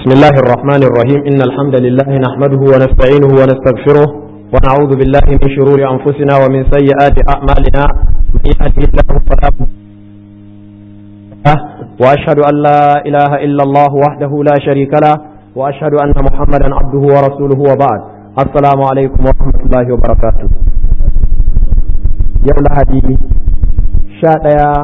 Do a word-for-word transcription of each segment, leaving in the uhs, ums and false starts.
بسم الله الرحمن الرحيم إن الحمد لله نحمده ونستعينه ونستغفره ونعوذ بالله من شرور أنفسنا ومن سيئات أعمالنا من يهده الله فلا مضل له وأشهد أن لا إله إلا الله وحده لا شريك له وأشهد أن محمدا عبده ورسوله وبعد السلام عليكم ورحمة الله وبركاته. يوم الأحد شاء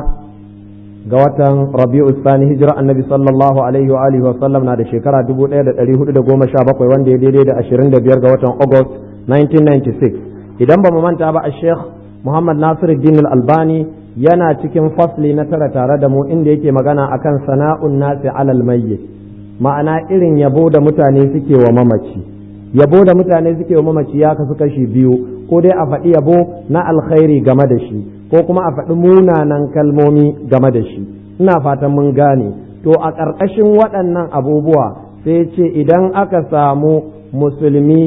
ga watan Rabi'u Sani hijira annabi sallallahu alaihi wa alihi wa sallam na da shekara dubu ɗaya da ɗari hudu da goma sha bakwai wanda ya daidai da ashirin da biyar ga watan August nineteen ninety-six. Idan ba mu manta ba a Sheikh Muhammad Nasiruddin Al-Albani yana cikin fasli na tara tare da mu inda yake magana akan sana'un nasi alal mayyit, ma'ana irin yabo da mutane suke wa mamaci. Yabo da mutane suke wa mamaci ya kasu kashi biyu, ko dai a faɗi yabo na alkhairi game da shi ko kuma a faɗi munanan kalmomi game da shi. Ina fatan mun gane. To a ƙarƙashin waɗannan abubuwa sai ce idan aka samu musulmi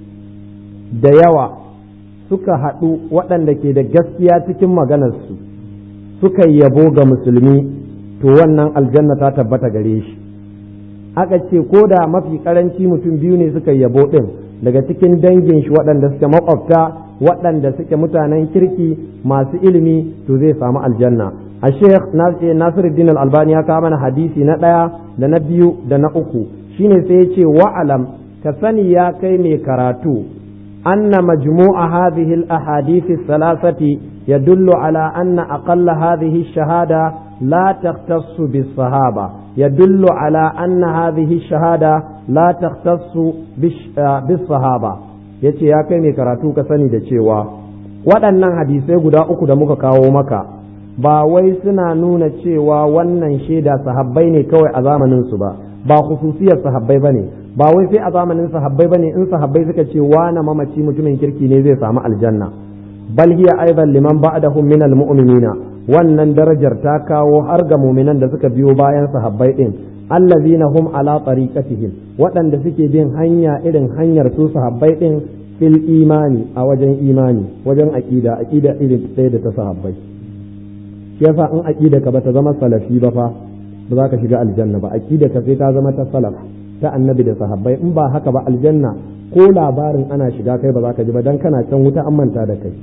da yawa suka haɗu waɗanda ke da gaskiya cikin maganarsu suka yabo ga musulmi, to wannan aljanna ta tabbata gare shi. Aka ce ko da mafi ƙaranci mutum biyu ne suka yabo ɗin daga cikin dangin shi waɗanda suke maƙwabta, waɗanda suke mutanen kirki masu ilimi, to zai samu aljanna. A Sheikh Nasiruddin Al-Albani ya kawo mana hadisi na ɗaya da na biyu da na uku, shine sai ya ce wa'alam ka sani ya kai mai karatu anna majmu'a hadhihi al-ahadith ath-thalathati yadullu ala anna aqalla hadhihi ash-shahada la takhtassu bis-sahaba yadullu ala anna hadhihi ash-shahada la takhtassu bis-sahaba. ya ce ya kai mai karatu ka sani da cewa waɗannan hadisai guda uku da muka kawo maka ba wai suna nuna cewa wannan shaida sahabbai ne kawai a zamanin su ba, ba khususiyar sahabbai bane, ba wai sai a zamanin sahabbai bane in sahabbai suka ce wani mamaci mutumin kirki ne zai samu aljanna, bal hiya aidan liman ba'dahum min almu'minina, wannan darajar ta kawo har ga mu'minan da suka biyo bayan sahabbai din, allazina hum ala tariqatihim, waɗanda suke bin hanya irin hanyar su sahabbai din fil imani, a wajen imani, wajen aqida aqida irin ɗaya da ta sahabbai. shi yasa in aqida ka bata zama salafi ba fa ba za ka shiga aljanna ba, aqida ka sai ta zama ta salaf ta annabi da sahabbai, in ba haka ba aljanna ko labarin ana shiga kai ba za ka ji ba dan kana can wuta an manta da kai.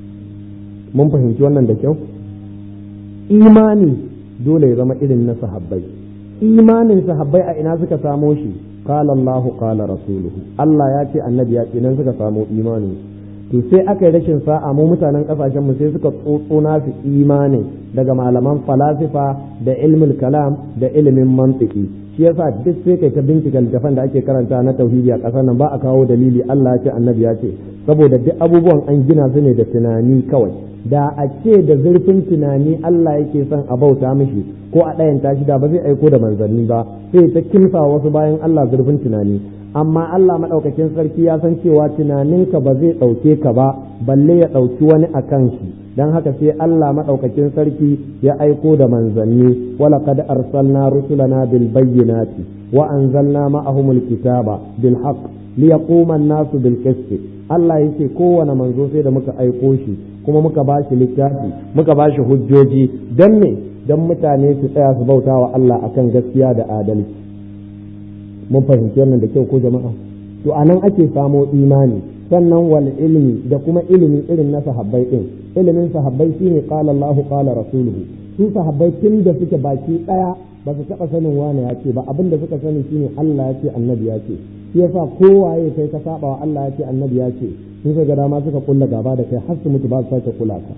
mun fahimci wannan da kyau. imani dole ya zama irin na sahabbai. imanin sahabbai a ina suka samo shi? qala Allah qala rasuluhu, Allah ya ce annabi ya ce nan suka samo imanin. to sai aka yi rashin sa'a mu mutanen kasashen mu sai suka tsotso nasu imanin daga malaman falasifa da ilmul kalam da ilimin mantiki. shi yasa duk sai kai ta bincika littafan da ake karanta na tauhidi a kasar nan ba a kawo dalili Allah ya ce annabi ya ce, saboda duk abubuwan an gina su ne da tunani kawai. da a ce da zurfin tunani Allah yake son a bauta mishi ko a ɗayan tashi da ba zai aiko da manzanni ba, sai ta kimsa wasu bayan Allah zurfin tunani. amma Allah maɗaukakin sarki ya san cewa tunaninka ba zai ɗauke ka ba balle ya ɗauki wani a kan shi, don haka sai Allah maɗaukakin sarki ya aiko da manzanni. wala qad arsalna rusulana bil bayyinati wa anzalna ma'ahumul kitaba bil haqq liyaquma an-nasu bil qist. Allah yake kowane manzo sai da muka aiko shi kuma muka ba shi littafi muka ba shi hujjoji, don me don mutane su tsaya su bauta wa Allah akan gaskiya da adalci. mun fahimci wannan da kyau ko jama'a? to anan ake samo imani. sannan wal ilmi da kuma ilimi irin na sahabbai din. ilimin sahabbai shine qala Allah qala rasuluhu. su sahabbai tun da suke baki daya ba su taba sanin wani ya ce ba, abinda suka sani shine Allah ya ce annabi ya ce. shi yasa kowaye kai ka saba wa Allah ya ce annabi ya ce, sun ga dama suka kulla gaba da kai har su mutu ba su sake kula ka.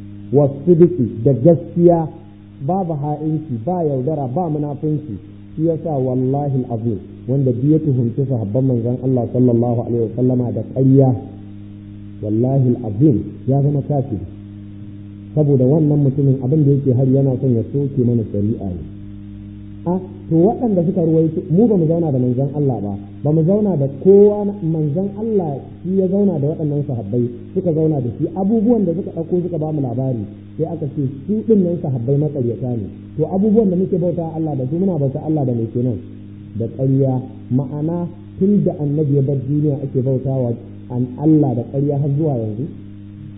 wasidiki da gaskiya, babu ha'inci, ba yaudara, ba munafunci. shi yasa wallahi alazim wanda biya tuhumci sahabban manzon Allah sallallahu alaihi wasallama da ƙarya, wallahi alazim ya zama kafiri, saboda wannan mutumin abin da yake har yana son ya soke mana shari'a ne. a to waɗanda suka ruwaito, mu ba mu zauna da manzon Allah ba ba mu zauna da kowa, manzon Allah shi ya zauna da waɗannan sahabbai, suka zauna da shi, abubuwan da suka ɗauko suka ba mu labari, sai aka ce su ɗin nan sahabbai maƙaryata ne. to abubuwan da muke bauta Allah da su muna bauta Allah da mai kenan da ƙarya. ma'ana tun da annabi ya bar duniya ake bauta wa an Allah da ƙarya har zuwa yanzu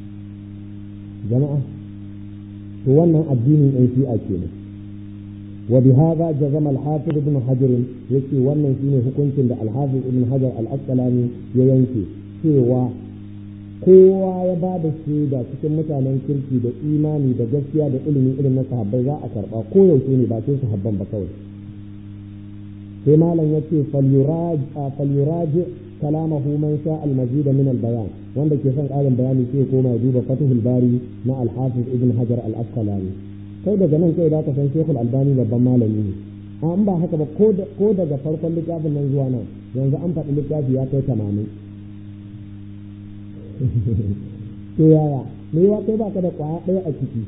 jama'a. to wannan addinin ɗan shi'a kenan. وبهذا جزم الحافظ ابن حجر يكي wannan shine hukuncin da al-Hafiz ibn Hajar al-Asqalani ya yanke cewa kowa ya ba da shaida cikin mutanen kirki da imani da gaskiya da ilimi irin na sahabbai za a karba ko yaushe ne ba sai sahabban ba kawai sai malam yace falyuraj falyuraji kalamahu man sha al-mazid min al-bayan wanda ke son ƙarin bayani sai koma duba Fathul Bari na al-Hafiz ibn Hajar al-Asqalani kai daga nan kai da ka san Sheikhul Albani babban malami ne an ba haka ba ko daga farkon littafin nan zuwa nan yanzu an faɗi littafi ya kai tamanin to yaya me yawa kai baka da kwaya ɗaya a ciki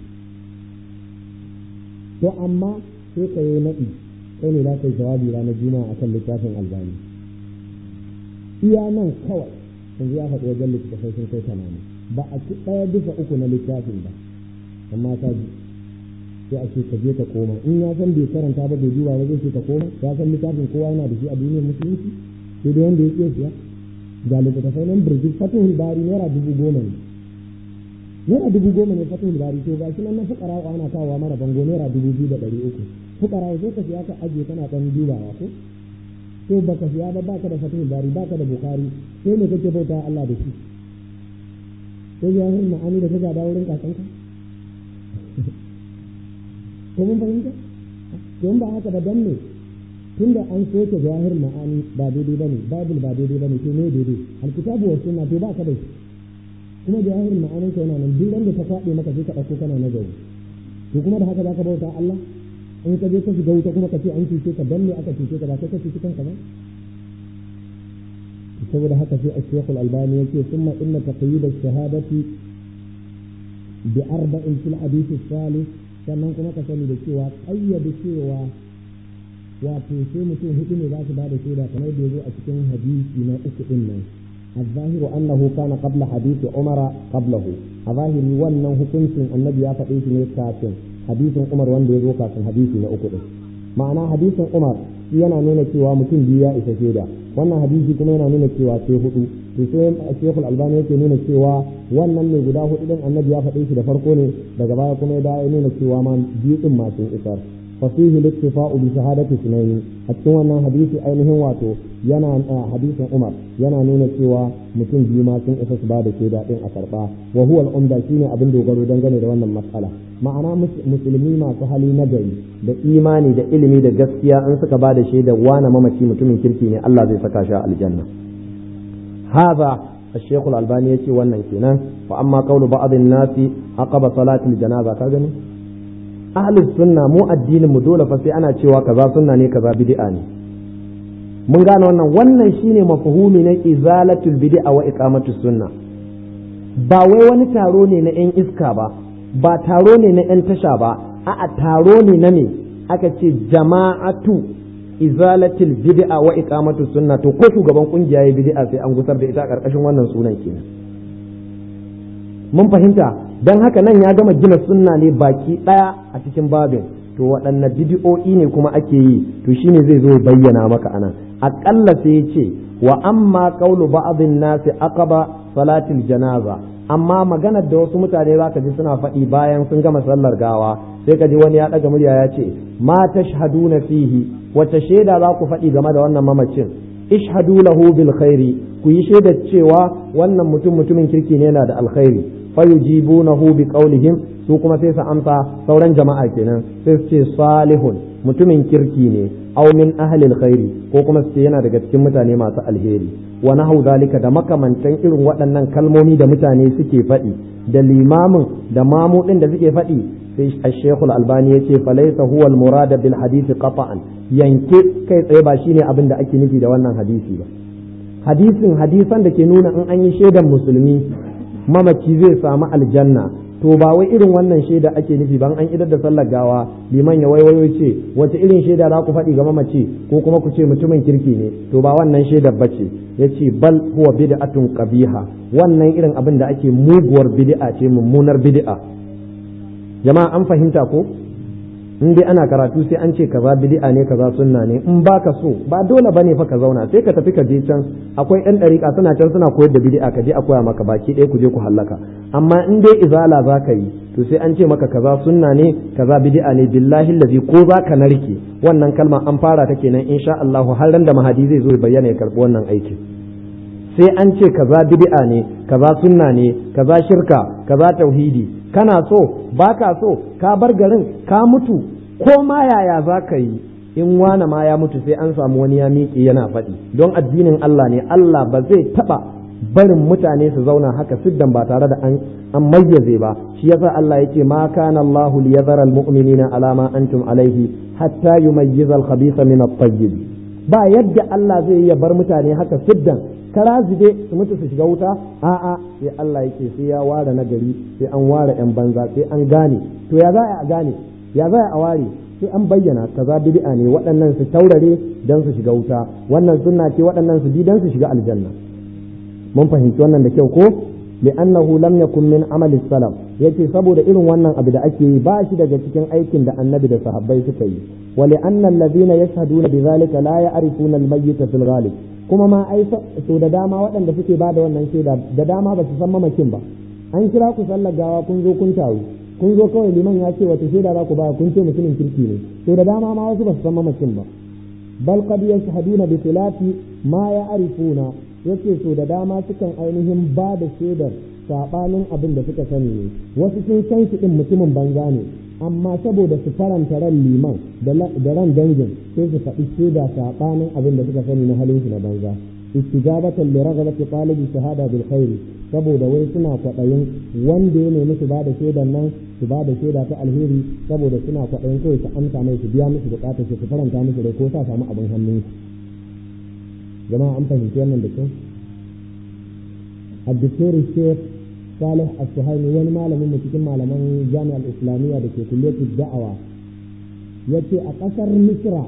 to amma sai ka yi naɗi kai ne za ka yi jawabi ranar juma'a akan littafin Albani iya nan kawai yanzu ya faɗi wajen littafai sun kai tamanin ba a ci ɗaya bisa uku na littafin ba amma ta ji sai a ce ka je ka koma in ya san bai karanta ba bai duba ba zai ce ka koma ya san littafin kowa yana da shi a duniyar musulunci sai dai wanda ya ke siya ga littattafai nan birjik Fathul Bari naira dubu goma ne naira dubu goma ne Fathul Bari to ga shi nan na fukara ana kawowa mara bango naira dubu biyu da ɗari uku fukara sai ka siya ka ajiye kana ɗan dubawa ko to baka siya ba baka da Fathul Bari baka da Bukhari sai ne kake bauta Allah da shi sai ya hin ma'ani da kaga da wurin kakanka ko mun fahimta to ba haka ba dan ne tunda an soke jahir ma'ani ba daidai bane bible ba daidai bane to ne daidai alkitabu wa sunna to ba ka da kuma jahir ma'anin ka yana nan duk wanda ta faɗi maka sai ka dauko kana nazari to kuma da haka zaka bauta Allah in ka je ka shiga wuta kuma ka ce an cuce ka dan ne aka cuce ka ba kai ka cuce kanka ba saboda haka sai al-Sheikh al-Albani yake thumma inna taqyid ash-shahadati bi arba'in fil hadith al-thalith sannan kuma ka sani da cewa ƙayyade cewa wato sai mutum hudu ne za su ba da shaida kamar da zo a cikin hadisi na uku din nan الظاهر أنه كان قبل حديث عمر قبله الظاهر wannan hukuncin annabi ya faɗe shi ne kafin hadisin Umar wanda ya zo kafin hadisi na uku din ma'ana hadisin Umar yana nuna cewa mutum biyu ya isa shaida wannan hadisi kuma yana nuna cewa sai hudu to sai Sheikh Al-Albani yake nuna cewa wannan ne guda hudu din annabi ya faɗe shi da farko ne daga baya kuma ya nuna cewa ma biyu din ma sun isar fa fihi al-ittifa'u bi shahadati sunayn a cikin wannan hadisi ainihin wato yana hadisin Umar yana nuna cewa mutum biyu ma sun isa su ba da shaida din a karba wa huwa al-umda shine abin dogaro dangane da wannan matsala ma'ana musulmi masu hali na gari da imani da ilimi da gaskiya in suka ba da shaida wana mamaci mutumin kirki ne Allah zai saka shi a aljanna هذا الشيخ الألباني يتي wannan kenan fa amma qawlu ba'd an-nas aqaba salati al-janaza ka gani ahlus sunna mu addinin mu dole fa sai ana cewa kaza sunna ne kaza bid'a ne mun gane wannan wannan shine mafhumi na izalatul bid'a wa iqamatus sunna ba wai wani taro ne na yan iska ba ba taro ne na yan tasha ba a'a taro ne na me aka ce jama'atu izalatil bid'a wa iqamatu sunna to ko shugaban kungiya ya bid'a sai an gusar da ita a karkashin wannan sunan kenan mun fahimta dan haka nan ya gama gina sunna ne baki daya a cikin babin to waɗanne bid'o'i ne kuma ake yi to shine zai zo bayyana maka anan aqalla sai yace wa amma qawlu ba'dhin nasi aqaba salatil janaza amma maganar da wasu mutane zaka ji suna faɗi bayan sun gama sallar gawa sai ka ji wani ya ɗaga murya ya ce ma tashhaduna fihi wace shaida za ku faɗi game da wannan mamacin ishhadu lahu bil khairi ku yi shaidar cewa wannan mutum mutumin kirki ne yana da alkhairi fayujibunahu bi qawlihim su kuma sai su amsa sauran jama'a kenan sai su ce salihun mutumin kirki ne aw min ahli alkhairi ko kuma su ce yana daga cikin mutane masu alheri wa nahu zalika da makamantan irin waɗannan kalmomi da mutane suke faɗi da limamin da mamudin da suke faɗi sai al-Sheikh al-Albani yace falaysa huwa al-murad bil hadith qata'an yanke kai tsaye ba shine abin da ake nufi da wannan hadisi ba hadisin hadisan da ke nuna in an yi shaidan musulmi mamaci zai samu aljanna to ba wai irin wannan shaida ake nufi ban an idar da sallar gawa liman ya waiwayo ce wace irin shaida za ku faɗi ga mamaci ko kuma ku ce mutumin kirki ne to ba wannan shaidar bace yace bal huwa bid'atun qabiha wannan irin abin da ake muguwar bid'a ce mummunar bid'a jama'a an fahimta ko in dai ana karatu sai an ce kaza bid'a ne kaza sunna ne, in baka so ba dole bane fa ka zauna, sai ka tafi ka je can, akwai ɗan ɗariƙa suna can suna koyar da bid'a ka je a koya maka baki ɗaya ku je ku hallaka. Amma in dai izala za ka yi to sai an ce maka kaza sunna ne kaza bid'a ne, billahi allazi ko za ka narke wannan kalma an fara ta kenan insha Allah har ran da mahadi zai zo ya bayyana ya karɓi wannan aikin. Sai an ce kaza bid'a ne kaza sunna ne kaza shirka kaza tauhidi, kana so baka so ka bar garin ka mutu ko ma yaya za ka yi, in wane ma ya mutu sai an samu wani ya miƙe yana faɗi, don addinin Allah ne. Allah ba zai taɓa barin mutane su zauna haka siddan ba tare da an an mayyaze ba. Shi yasa Allah yake ma kana Allahu liyadhara almu'minina ala ma antum alaihi hatta yumayyiza al-khabitha min at-tayyib. Ba yadda Allah zai iya bar mutane haka siddan kara zube su mutu su shiga wuta, a'a sai Allah yake sai ya ware nagari, sai an ware yan banza, sai an gane. To ya za a gane, ya za a ware, sai an bayyana kaza bid'a ne, waɗannan su taurare dan su shiga wuta, wannan sunna ce waɗannan su bi dan su shiga aljanna. Mun fahimci wannan da kyau ko? li'annahu lam yakun min amali salaf, yace saboda irin wannan abu da ake yi ba shi daga cikin aikin da annabi da sahabbai suka yi. wa li'anna alladhina yashhaduna bidhalika la ya'rifuna al-mayyita fil ghalib, kuma ma ai so da dama waɗanda suke bada wannan shaida da dama ba su san mamakin ba. An kira ku sallar gawa kun zo kun taru, kun zo kawai liman ya ce wata shaida za ku ba, kun ce mutumin kirki ne, to da dama ma wasu ba su san mamakin ba. bal qad yashhaduna bi khilafi ma ya'rifuna, yace so da dama sukan ainihin ba da shaidar sabanin abin da suka sani ne. Wasu sun san shi din mutumin banza ne, amma saboda su faranta ran liman da ran dangin sai su faɗi shaida sabanin abin da suka sani na halin shi na banza. istijabatan li raghabati talibi shahada bil khair, saboda wai suna kwaɗayin wanda ya nemi su ba da shaidan nan su ba da shaida ta alheri, saboda suna kwaɗayin kawai su amsa mai su biya musu bukatar su faranta musu rai ko sa samu abin hannun su. jama'a an fahimci wannan da kyau. الدكتور الشيخ صالح السهيمي wani malamin mu cikin malaman jami'ar islamiyya da ke kulliyatul da'awa yace a ƙasar misra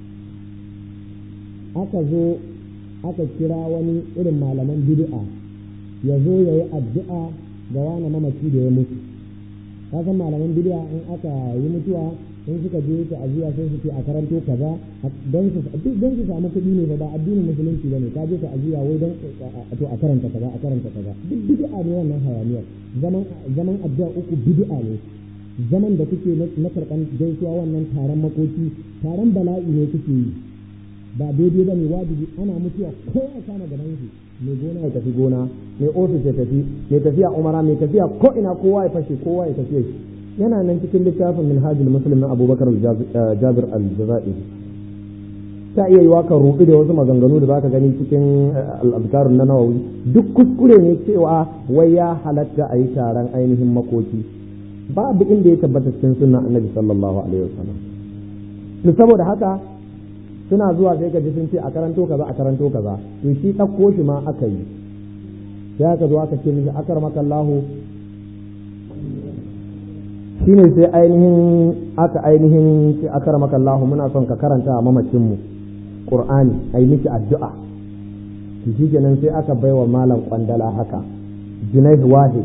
aka zo aka kira wani irin malaman bid'a ya zo ya yi addu'a ga wani mamaci da ya mutu. kasan malaman bid'a in aka yi mutuwa in suka je ta aziya sai su ce a karanto kaza don su don su samu kuɗi ne ba addinin musulunci bane, ka je ta aziya wai don to a karanta kaza a karanta kaza duk bid'a ne wannan hayaniyar. zaman zaman addu'a uku bid'a ne, zaman da kuke na karɓan gaisuwa wannan taron makoki taron bala'i ne kuke yi, ba daidai bane. wajibi ana mutuwa ko ya kama gaban shi, mai gona ya tafi gona, mai ofis ya tafi, mai tafiya umara, mai tafiya ko ina kowa ya fashe kowa ya tafiye shi. yana nan cikin littafin minhajul muslim na abubakar jabir al-jazairi. ta iya yiwa ka rubi da wasu maganganu da zaka gani cikin al-azkarun na nawawi, duk kuskure ne cewa wai ya halatta a yi taron ainihin makoki, babu inda ya tabbata cikin sunna annabi sallallahu alaihi wasallam. to saboda haka suna zuwa sai ka ji sun ce a karanto kaza a karanto kaza, to shi ɗauko shi ma aka yi, sai aka zo aka ce mishi akarmakallahu, shi ne sai ainihin aka ainihin ce akarmakallahu muna son ka karanta a mamacinmu Qur'ani ai miki addu'a. to shi kenan sai aka baiwa malam kwandala haka Junaid Wahid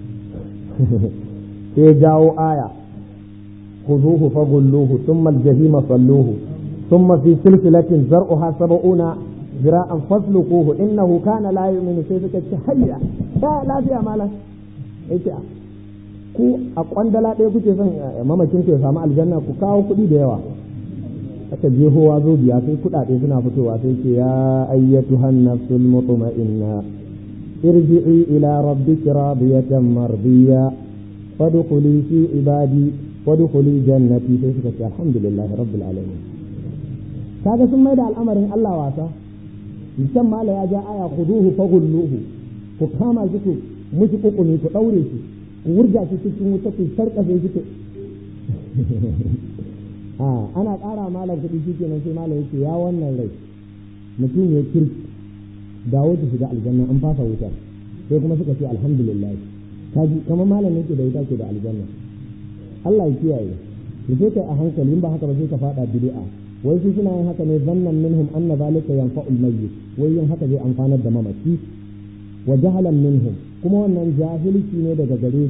sai jawo aya khuduhu faghulluhu thumma al-jahima salluhu thumma fi silsilatin zar'uha sab'una zira'an fasluquhu innahu kana la yu'minu, sai suka ce hayya ba lafiya malam yace ku a kwandala ɗaya kuke son mamakin ku ya samu aljanna, ku kawo kuɗi da yawa. aka jehowa zo biya sai kuɗaɗe suna fitowa, sai ce ya ayyatuhan nafsul mutma'inna irji'i ila rabbiki radiyatan mardiya fadkhuli fi ibadi wadkhuli jannati, sai suka ce alhamdulillahi rabbil alamin. kaga sun maida al'amarin Allah wasa. musan mala ya ja aya khuduhu faghulluhu, ku kama shi ku mushi kukumi ku daure shi ku wurga shi cikin wuta ku sarkafe shi ku a ana ƙara malam kuɗi shi kenan sai malam yake ya wannan rai mutum ya kirki dawo ta shiga aljanna an fasa wuta, sai kuma suka ce alhamdulillah. kaji kamar malam yake da wuta ke da aljanna. Allah ya kiyaye ku sai kai a hankali, in ba haka ba sai ka fada bid'a. wai su suna yin haka ne zannan minhum anna zalika yanfa'ul mayyit, wai yin haka zai amfanar da mamaci. wa jahalan minhum, kuma wannan jahilci ne daga gare su,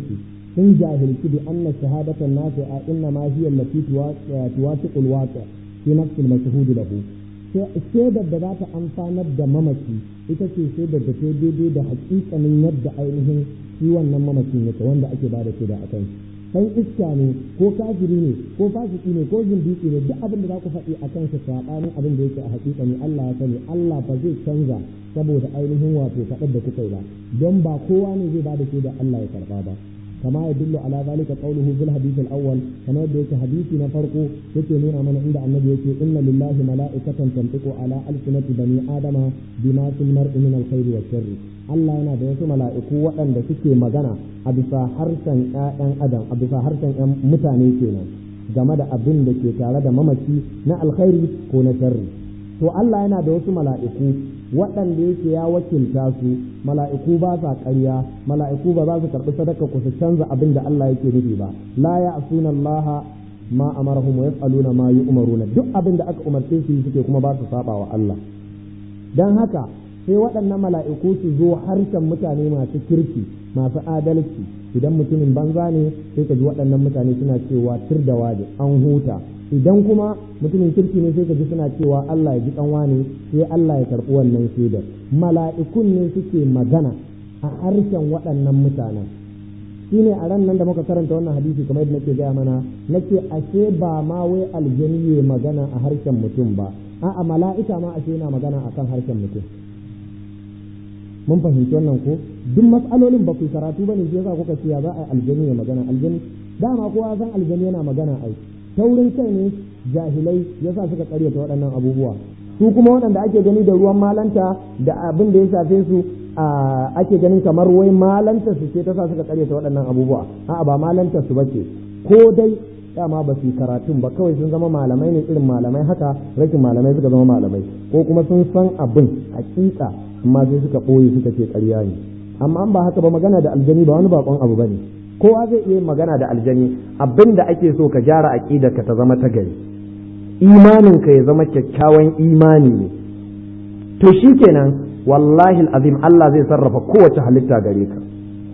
sun jahilci bi anna shahadatan nafi'a inna ma hiya allati tuwasiqu alwaqi' fi nafs almashhud lahu shaidar da za ta amfanar da mamaci ita ce shaidar da ta daidai da hakikanin yadda ainihin shi wannan mamacin yake wanda ake ba da shaida a kan dan iska ne ko kafiri ne ko fasiki ne ko zindiki ne duk abin da za ku faɗi a kansa saɓanin abin da yake a hakikani Allah ya sani Allah ba zai canza saboda ainihin wato faɗar da kuka yi ba don ba kowa ne zai ba da shaida Allah ya karɓa ba كما يدل على ذلك قوله في الحديث الأول كما يدل حديثي نفرقه يتنون من عند النبي يقول إن لله ملائكة تنطق على ألسنة بني آدم بما في المرء من الخير والشر Allah yana da wasu mala'iku waɗanda suke magana a bisa harshen ‘ya'yan adam a bisa harshen ‘yan mutane kenan game da abin da ke tare da mamaci na alkhairi ko na sharri to Allah yana da wasu mala'iku waɗanda yake ya wakilta su mala'iku ba sa ƙarya mala'iku ba za su karɓi sadaka ku su canza abin da Allah yake nufi ba la ya'suna Allah ma amarahum wa yaf'aluna ma yu'maruna duk abin da aka umarce su suke kuma ba su saba wa Allah dan haka sai waɗannan mala'iku su zo harshen mutane masu kirki masu adalci idan mutumin banza ne sai ka ji waɗannan mutane suna cewa tir da waje an huta idan kuma mutumin kirki ne sai ka ji suna cewa Allah ya ji kanwa ne sai Allah ya karɓi wannan shaidar mala'ikun ne suke magana a harshen waɗannan mutanen shine a ran nan da muka karanta wannan hadisi kamar yadda nake gaya mana nake ashe ba ma wai aljani ya magana a harshen mutum ba a'a mala'ika ma ashe yana magana akan harshen mutum mun fahimci wannan ko duk mas'alolin ba ku karatu bane sai yasa kuka ce ya za a aljani ya magana aljani dama kowa san aljani yana magana ai taurin kai ne jahilai yasa suka karyata waɗannan abubuwa su kuma waɗanda ake gani da ruwan malanta da abin da ya shafe su ake ganin kamar wai malanta su ce ta sa suka karyata waɗannan abubuwa a'a ba malanta su bace ko dai dama ba su yi karatun ba kawai sun zama malamai ne irin malamai haka rashin malamai suka zama malamai ko kuma sun san abin hakika amma sai suka ɓoye suka ce ƙarya ne amma an ba haka ba magana da aljani ba wani bakon abu bane kowa zai iya magana da aljani abinda ake so ka gyara aqidarka ta zama ta gari imanin ka ya zama kyakkyawan imani ne to shikenan wallahi alazim Allah zai sarrafa kowace halitta gare ka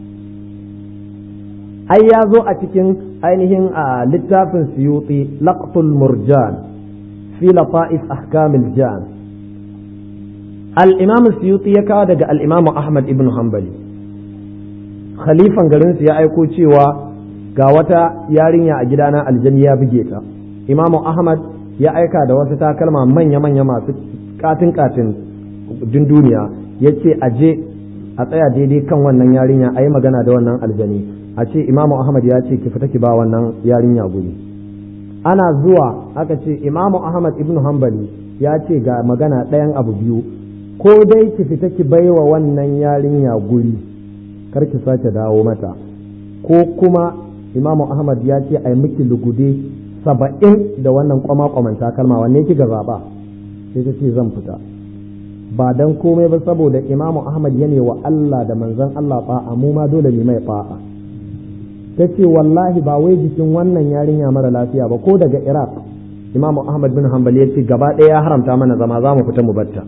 ai ya zo a cikin ainihin a littafin Suyuti laqtul murjan fi lata'if ahkamil jan al-imam Suyuti ya kawo daga al-imam Ahmad ibn Hanbali khalifan garinsu ya aiko cewa ga wata yarinya a gidana aljani ya buge ta imamu ahmad ya aika da wasu takalma manya-manya masu katin-katin duniya ya ce a je a tsaya daidai kan wannan yarinya a yi magana da wannan aljani a ce imamu ahmad ya ce ki fita ki ba wannan yarinya guri ana zuwa aka ce imamu ahmad ibn hanbali ya ce ga magana ɗayan abu biyu ko dai ki fita ki baiwa wannan yarinya guri kar ki sake dawo mata ko kuma imamu ahmad ya ce a yi miki lugude saba'in da wannan kwama-kwaman takalma wanne kika zaɓa sai ta ce zan fita ba dan komai ba saboda imamu ahmad ya ne wa Allah da manzon Allah fa'a mu ma dole ne mai fa'a ta ce wallahi ba wai jikin wannan yarinya mara lafiya ba ko daga iraq imamu ahmad bin hanbal ya ce gaba ɗaya ya haramta mana zama za mu fita mu batta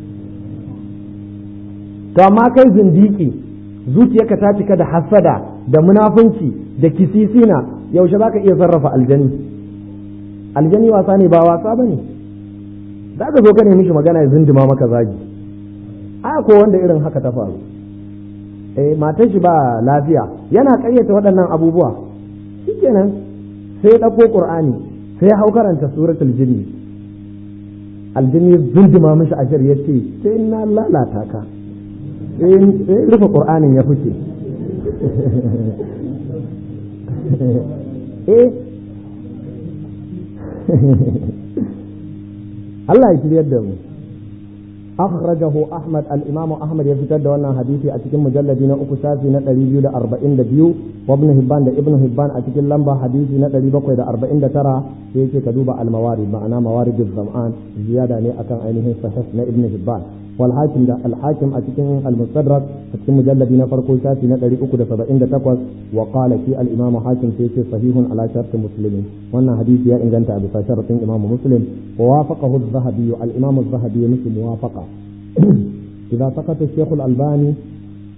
to amma kai zindiki zuciyarka ta cika da hasada da munafunci da kisisina yaushe zaka iya sarrafa aljani aljani wasa ne ba wasa bane zaka zo ka nemi shi magana ya zinduma maka zagi a ko wanda irin haka ta faru eh matar shi ba lafiya yana ƙaryata waɗannan abubuwa shikenan sai ɗauko qur'ani sai ya hau karanta suratul jinni aljini zinduma mishi ashar yace sai na lalata ka sai rufe ƙur'anin ya fice eh Allah ya shiryar da mu akhrajahu Ahmad al-Imam Ahmad ya fitar da wannan hadisi a cikin mujalladi na uku shafi na ɗari biyu da arba'in da biyu wa Ibn Hibban da Ibn Hibban a cikin lamba hadisi na ɗari bakwai da arba'in da tara sai yake ka duba al-mawarid ma'ana mawaridul zam'an ziyada ne akan ainihin sahih na Ibn Hibban والحاكم ده الحاكم أتكلم المستدرك أتكلم مجلد نفر كل شافي نقدر أكد سبعين دقيقة وقال في الإمام حاكم في صحيح على شرط مسلم وأن حديث يا إن كانت أبي شرط إمام مسلم ووافقه الذهبي الإمام الذهبي مثل موافقة إذا سقط الشيخ الألباني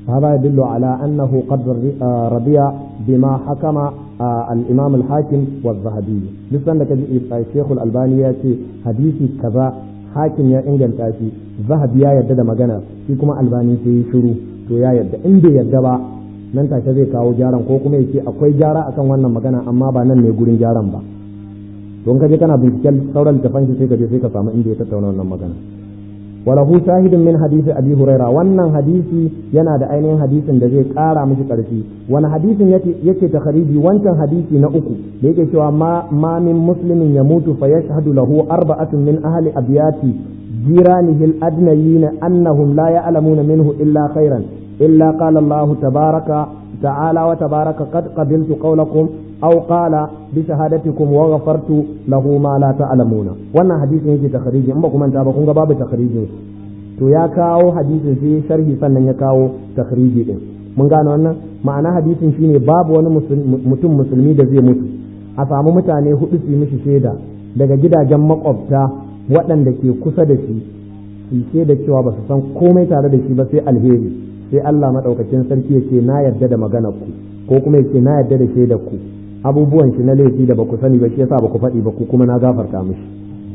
هذا يدل على أنه قد رضي بما حكم الإمام الحاكم والذهبي. لسان لك الشيخ الألباني يأتي حديثي كذا حاكم يا إنجل تأتي ذهب يا يدد مجانا فيكما ألباني في شروع تو يا يد إن دي يدبا nan take zai kawo jaran ko kuma yace akwai jara akan wannan magana amma ba nan ne gurin jaran ba don kaje kana binciken sauran tafan shi sai ka je sai ka samu inda ya tattauna wannan magana walahu shahidun min hadisi abi huraira wannan hadisi yana da ainihin hadisin da zai kara miki karfi wani hadisin yake yake takhariji wancan hadisi na uku da yake cewa ma ma min muslimin yamutu fa yashhadu lahu arba'atun min ahli abyati jiranihi al-adnayin annahum la ya'lamuna minhu illa khairan إلا قال الله تبارك تعالى وتبارك قد قبلت قولكم أو قال بشهادتكم وغفرت له ما لا تعلمون وانا حديث يجي تخريجي أما كمان تابقون باب تخريجي تو يا كاو حديث في شرح سنن يكاو تخريجي mun gano wannan ma'ana hadisin shine babu wani mutum musulmi da zai mutu a samu mutane hudu su yi mishi shaida daga gidajen makwabta waɗanda ke kusa da shi su shaida cewa ba su san komai tare da shi ba sai alheri sai Allah madaukakin sarki ya ce na yarda da maganar ku ko kuma ya ce na yarda da shaidar ku abubuwan shi na laifi da baku sani ba shi yasa baku faɗi ba ku kuma na gafarta mishi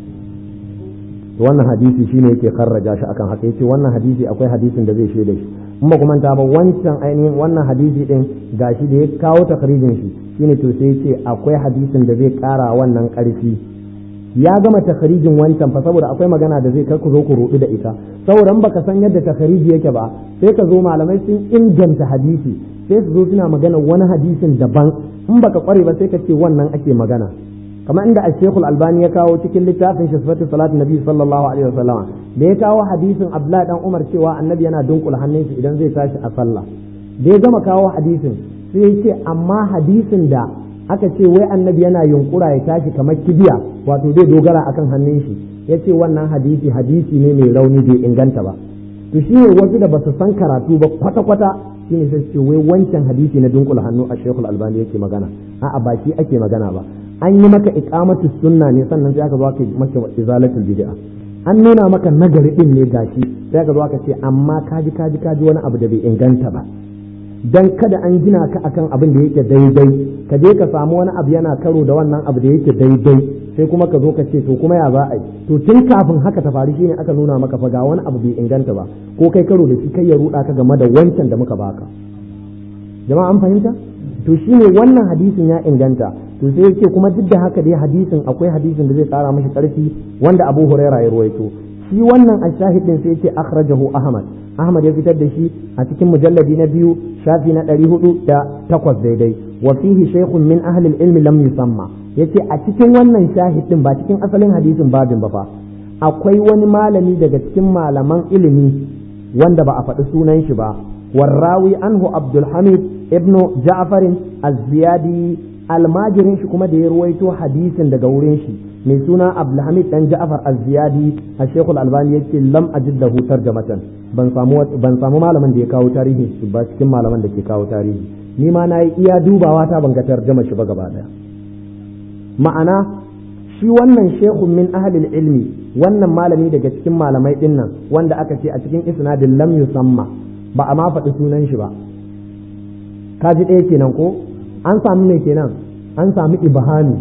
to wannan hadisi shine yake karraja shi akan haka yace wannan hadisi akwai hadisin da zai shaida shi in ba kuma ta ba wancan ainihin wannan hadisi din gashi da ya kawo takrijin shi shine to sai yace akwai hadisin da zai kara wannan karfi ya gama takharijin wancan fa saboda akwai magana da zai kar ku zo ku rudu da ita saboda in baka san yadda takhariji yake ba sai ka zo malamai sun inganta hadisi sai su zo suna magana wani hadisin daban in baka kware ba sai ka ce wannan ake magana kamar inda Al-Sheikh Al-Albani ya kawo cikin littafin shi sifatu salatu nabi sallallahu alaihi wasallam da ya kawo hadisin Abdullah dan Umar cewa annabi yana dunkula hannun shi idan zai tashi a sallah da ya gama kawo hadisin sai ya ce amma hadisin da aka ce wai annabi yana yunkura ya tashi kamar kibiya wato zai dogara akan hannun shi ya ce wannan hadisi hadisi ne mai rauni bai inganta ba to shi ne wasu da ba su san karatu ba kwata-kwata shi ne sai ce wai wancan hadisi na dunkula hannu a shekul albani yake magana a'a ba shi ake magana ba an yi maka iqamatu sunna ne sannan sai aka zo aka maka izalatul bid'a an nuna maka nagari din ne gashi sai aka zo aka ce amma kaji kaji kaji wani abu da bai inganta ba dan kada an gina ka akan abin da yake daidai ka je ka samu wani abu yana karo da wannan abu da yake daidai sai kuma ka zo ka ce to kuma ya za a yi to tun kafin haka ta faru shine aka nuna maka fa ga wani abu bai inganta ba ko kai karo da shi kai ya ruda ka game da wancan da muka baka jama'a an fahimta to shine wannan hadisin ya inganta to sai yake kuma duk da haka dai hadisin akwai hadisin da zai tsara mashi karfi wanda Abu Huraira ya ruwaito shi wannan ashahid din sai yake akhrajahu Ahmad Ahmad ya fitar da shi a cikin mujalladi na biyu shafi na ɗari hudu da takwas daidai wa fihi shaykhun min ahli al-ilm lam yusamma yace a cikin wannan shahid din ba cikin asalin hadisin babin ba fa akwai wani malami daga cikin malaman ilimi wanda ba a faɗi sunan shi ba warrawi anhu Abdul Hamid ibn Ja'far az-Ziyadi almajirin shi kuma da ya ruwaito hadisin daga wurin shi mai suna Abdul Hamid dan Ja'far az-Ziyadi a Sheikhul Albani yace lam ajid lahu tarjamatan ban samu ban samu malamin da ya kawo tarihi shi ba cikin malaman da ke kawo tarihi ni ma nayi iya dubawa ta ban ga tarjama shi ba gaba daya ma'ana shi wannan sheikhun min ahli ilmi wannan malami daga cikin malamai dinnan wanda aka ce a cikin isnadin lam yusamma ba a ma faɗi sunan shi ba kaji ɗaya kenan ko an sami mai kenan an sami ibhami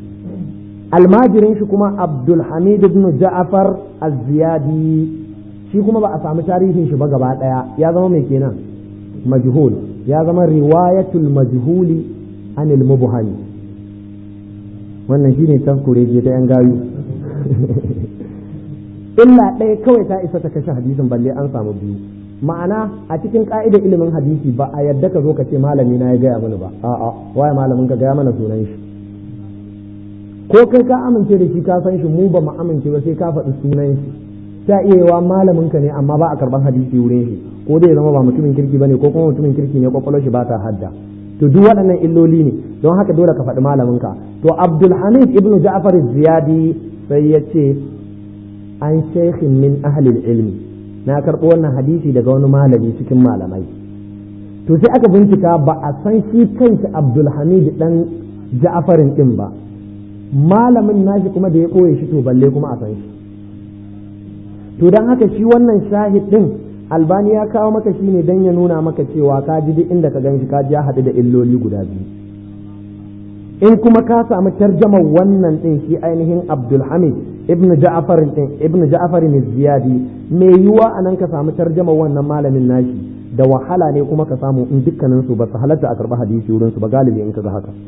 almajirin shi kuma Abdul Hamid ibn Ja'far az-Ziyadi shi kuma ba a samu tarihin shi ba gaba daya ya zama mai kenan majhul ya zama riwayatul majhuli anil mubhami wannan shine tankure je ta yan gayu illa ɗaya kawai ta isa ta kashe hadisin balle an samu biyu ma'ana a cikin ka'idar ilimin hadisi ba a yadda ka zo ka ce malami na ya gaya mana ba a'a waye malamin ka gaya mana sunan shi ko kai ka amince da shi ka san shi mu ba mu amince ba sai ka faɗi sunan shi ta iya yawa malamin ka ne amma ba a karban hadisi wurin shi ko dai zama ba mutumin kirki bane ko kuma mutumin kirki ne kwakwalwar shi ba ta hadda to duk waɗannan illoli ne don haka dole ka faɗi malamin ka to Abdul Hamid ibn Ja'far az-Ziyadi sai ya ce an shaykhin min ahli ilmi na karɓo wannan hadisi daga wani malami cikin malamai to sai aka bincika ba a san shi kanshi Abdul Hamid dan Ja'farin din ba malamin nashi kuma da ya koye shi to balle kuma a san shi to dan haka shi wannan shahid din albani ya kawo maka shi ne don ya nuna maka cewa ka ji duk inda ka gan shi ka ji ya haɗu da illoli guda biyu. In kuma ka samu tarjamar wannan ɗin shi ainihin Abdulhamid ibn Ja'far ɗin ibn Ja'far Ziyadi mai yiwuwa anan ka samu tarjamar wannan malamin nashi da wahala ne kuma ka samu in dukkanin su ba su halatta a karɓi hadisi wurin su ba galibi in ka ga haka.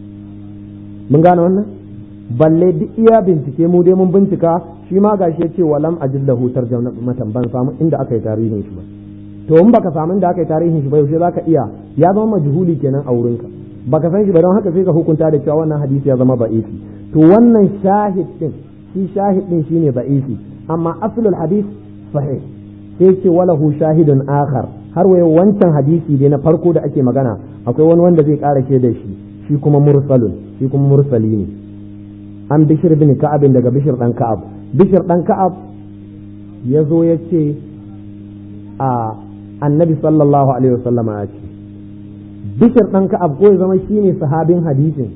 Mun gane wannan? Balle duk iya bincike mu dai mun bincika shi ma gashi ya ce walam ajillahu tarjamatan ban samu inda aka yi tarihin shi ba. To in baka samu inda aka yi tarihin shi ba yaushe zaka iya ya zama majhuli kenan a wurinka. Baka san shi ba don haka sai ka hukunta da cewa wannan hadisi ya zama ba'ifi. To wannan shahid din shi shahid din shine ba'ifi amma aslul hadith sahih. Sai ce walahu shahidun akhar har waye wancan hadisi dai na farko da ake magana akwai wani wanda zai ƙara ke da shi shi kuma mursalun shi kuma mursali ne an Bishir bin Ka'ab daga Bishir dan Ka'ab Bishir dan Ka'ab yazo yace a Annabi sallallahu alaihi wasallama ya ce Bishir dan Ka'ab ko ya zama shine sahabin hadisin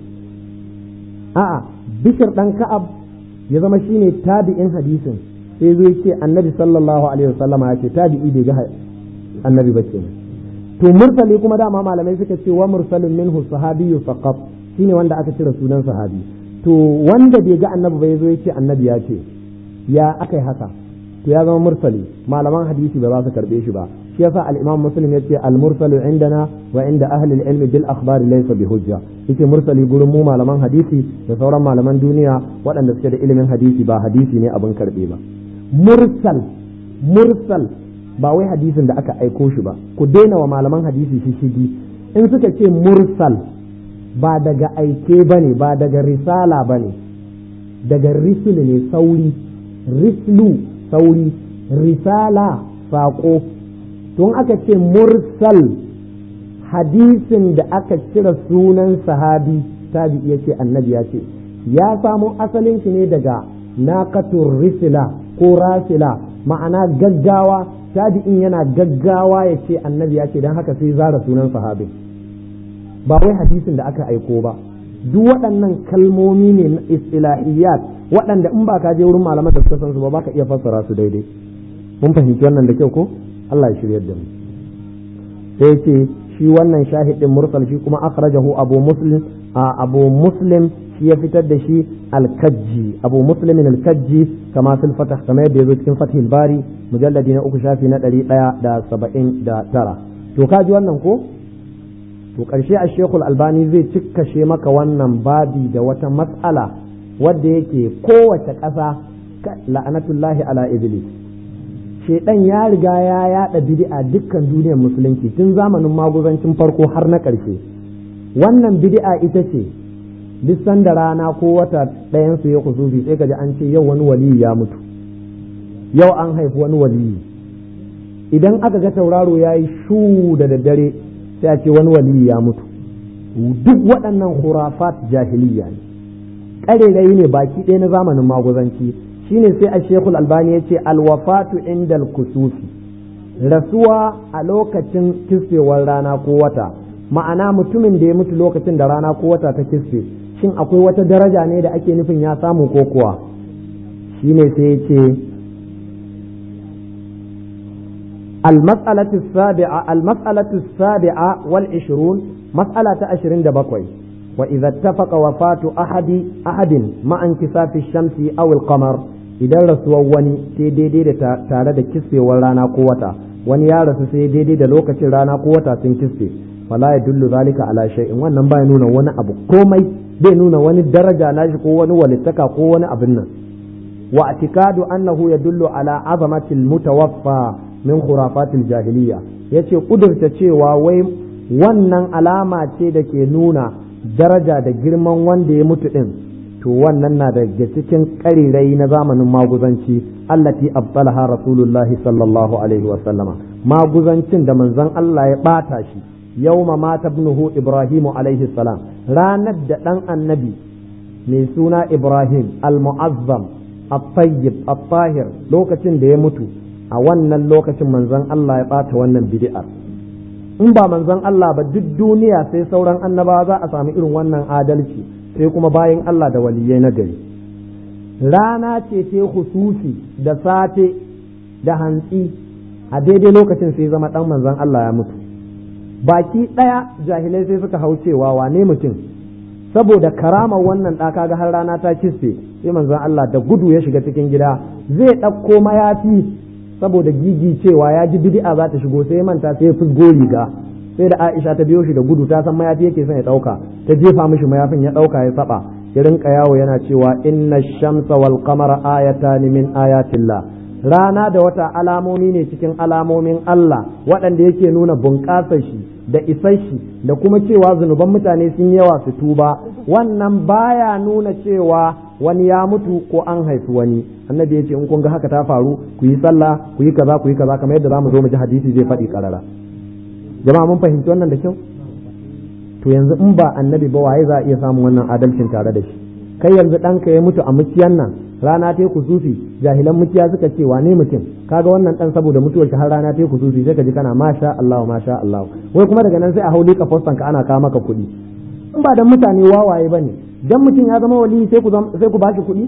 a'a Bishir dan Ka'ab ya zama shine tabi'in hadisin sai zo yace Annabi sallallahu alaihi wasallama ya ce tabi'i bai ga Annabi bace to mursali kuma dama malamai suka ce wa mursalun minhu sahabiyyu faqat shine wanda aka cire sunan sahabi to wanda bai ga Annabi ba yazo yace Annabi ya ce ya akai haka to ya zama mursali malaman hadisi ba za su karbe shi ba shi yasa al-Imam Muslim yace al-mursalu indana wa inda ahli al-ilm bil akhbar laysa bi hujja yace mursali gurin mu malaman hadisi da sauran malaman duniya waɗanda suke da ilimin hadisi ba hadisi ne abin karbe ba mursal mursal ba wai hadisin da aka aiko shi ba ku daina wa malaman hadisi shi shigi in suka ce mursal ba daga aike bane ba daga risala bane daga risul ne sauri rislu sauri risala saƙo tun aka ce mursal hadisin da aka cire sunan sahabi tabi ya ce annabi ya ce ya samo asalin shi ne daga naqatur risila ko rasila ma'ana gaggawa tabi'in yana gaggawa ya ce annabi ya ce don haka sai zara sunan sahabi ba wai hadisin da aka aiko ba duk waɗannan kalmomi ne na istilahiyat waɗanda in ba ka je wurin malaman da suka san su ba baka iya fassara su daidai mun fahimci wannan da kyau ko Allah ya shiryar da mu sai ce shi wannan shahidin mursal shi kuma akhrajahu abu muslim a abu muslim shi ya fitar da shi al-kajji abu muslim al-kajji kama fil fatah kama yadda yazo cikin fathil bari mujalladi na uku shafi na ɗari ɗaya da saba'in da tara to ka ji wannan ko to ƙarshe a shekul albani zai cikkashe maka wannan babi da wata matsala wadda yake kowace ƙasa la'anatullahi ala iblis shedan ya riga ya yada bid'a dukkan duniyar musulunci tun zamanin maguzancin farko har na ƙarshe wannan bid'a ita ce duk sanda rana ko wata ɗayan su ya kusufi sai kaji an ce yau wani waliyi ya mutu yau an haifi wani waliyi idan aka ga tauraro yayi shu da daddare sai a ce wani waliyi ya mutu duk waɗannan khurafat jahiliya ne ƙarerayi ne baki ɗaya na zamanin maguzanci shine sai a shekul albani ya ce alwafatu inda kusufi rasuwa a lokacin kisfewar rana ko wata ma'ana mutumin da ya mutu lokacin da rana ko wata ta kisfe shin akwai wata daraja ne da ake nufin ya samu ko kuwa shine sai ya ce المسألة السابعة المسألة السابعة والعشرون مسألة عشرين دبقوي وإذا اتفق وفاة أحد أحد مع انكساف الشمس أو القمر إذا رسوا وني سيدي تارد كسفي ورانا قوة وني يارس سيدي دلوكة رانا قوة تنكسفي فلا يدل ذلك على شيء وأن بينون وانا أبو كومي بينون وانا الدرجة ناجق وانا ولتكا وانا أبنا واعتقاد أنه يدل على عظمة المتوفى min khurafatil jahiliya yace kudurta cewa wai wannan alama ce da ke nuna daraja da girman wanda ya mutu din to wannan na daga cikin karirai na zamanin maguzanci allati abdalaha rasulullah sallallahu alaihi wa sallama maguzancin da manzon Allah ya bata shi yauma mata ibnuhu ibrahimu alaihi salam ranar da dan annabi mai suna ibrahim al-mu'azzam at-tayyib at-tahir lokacin da ya mutu a wannan lokacin manzon Allah ya ɓata wannan bid'ar in ba manzon Allah ba duk duniya sai sauran annabawa za a sami irin wannan adalci sai kuma bayan Allah da waliyai na gari rana ce ce hususi da safe da hantsi a daidai lokacin sai zama dan manzon Allah ya mutu baki daya jahilai sai suka hau cewa wane mutum saboda karama wannan da kaga har rana ta kisfe sai manzon Allah da gudu ya shiga cikin gida zai ɗauko mayafi saboda gigi cewa ya ji bid'a za ta shigo sai ya manta sai ya fusgo riga sai da Aisha ta biyo shi da gudu ta san mayafi yake son ya ɗauka ta jefa mishi mayafin ya ɗauka ya saba ya rinka yawo yana cewa inna shamsa wal qamara ayatan min ayatillah rana da wata alamomi ne cikin alamomin Allah waɗanda yake nuna bunƙasar shi da isar shi da kuma cewa zunuban mutane sun yawa su tuba wannan baya nuna cewa wani ya mutu ko an haifi wani annabi ya ce in kun ga haka ta faru ku yi sallah ku yi kaza ku yi kaza kamar yadda zamu zo mu ji hadisi zai faɗi karara jama'a mun fahimci wannan da kyau to yanzu in ba annabi ba waye za a iya samun wannan adalcin tare da shi kai yanzu ɗanka ya mutu a muciyan nan rana ta kusufi jahilan muciya suka ce wane mutum kaga wannan dan saboda mutuwar shi har rana ta kusufi sai ka ji kana masha Allah masha Allah wai kuma daga nan sai a hauli ka fostan ka ana kawo maka kuɗi in ba dan mutane wawaye bane dan mutum ya zama wali sai ku sai ku bashi kuɗi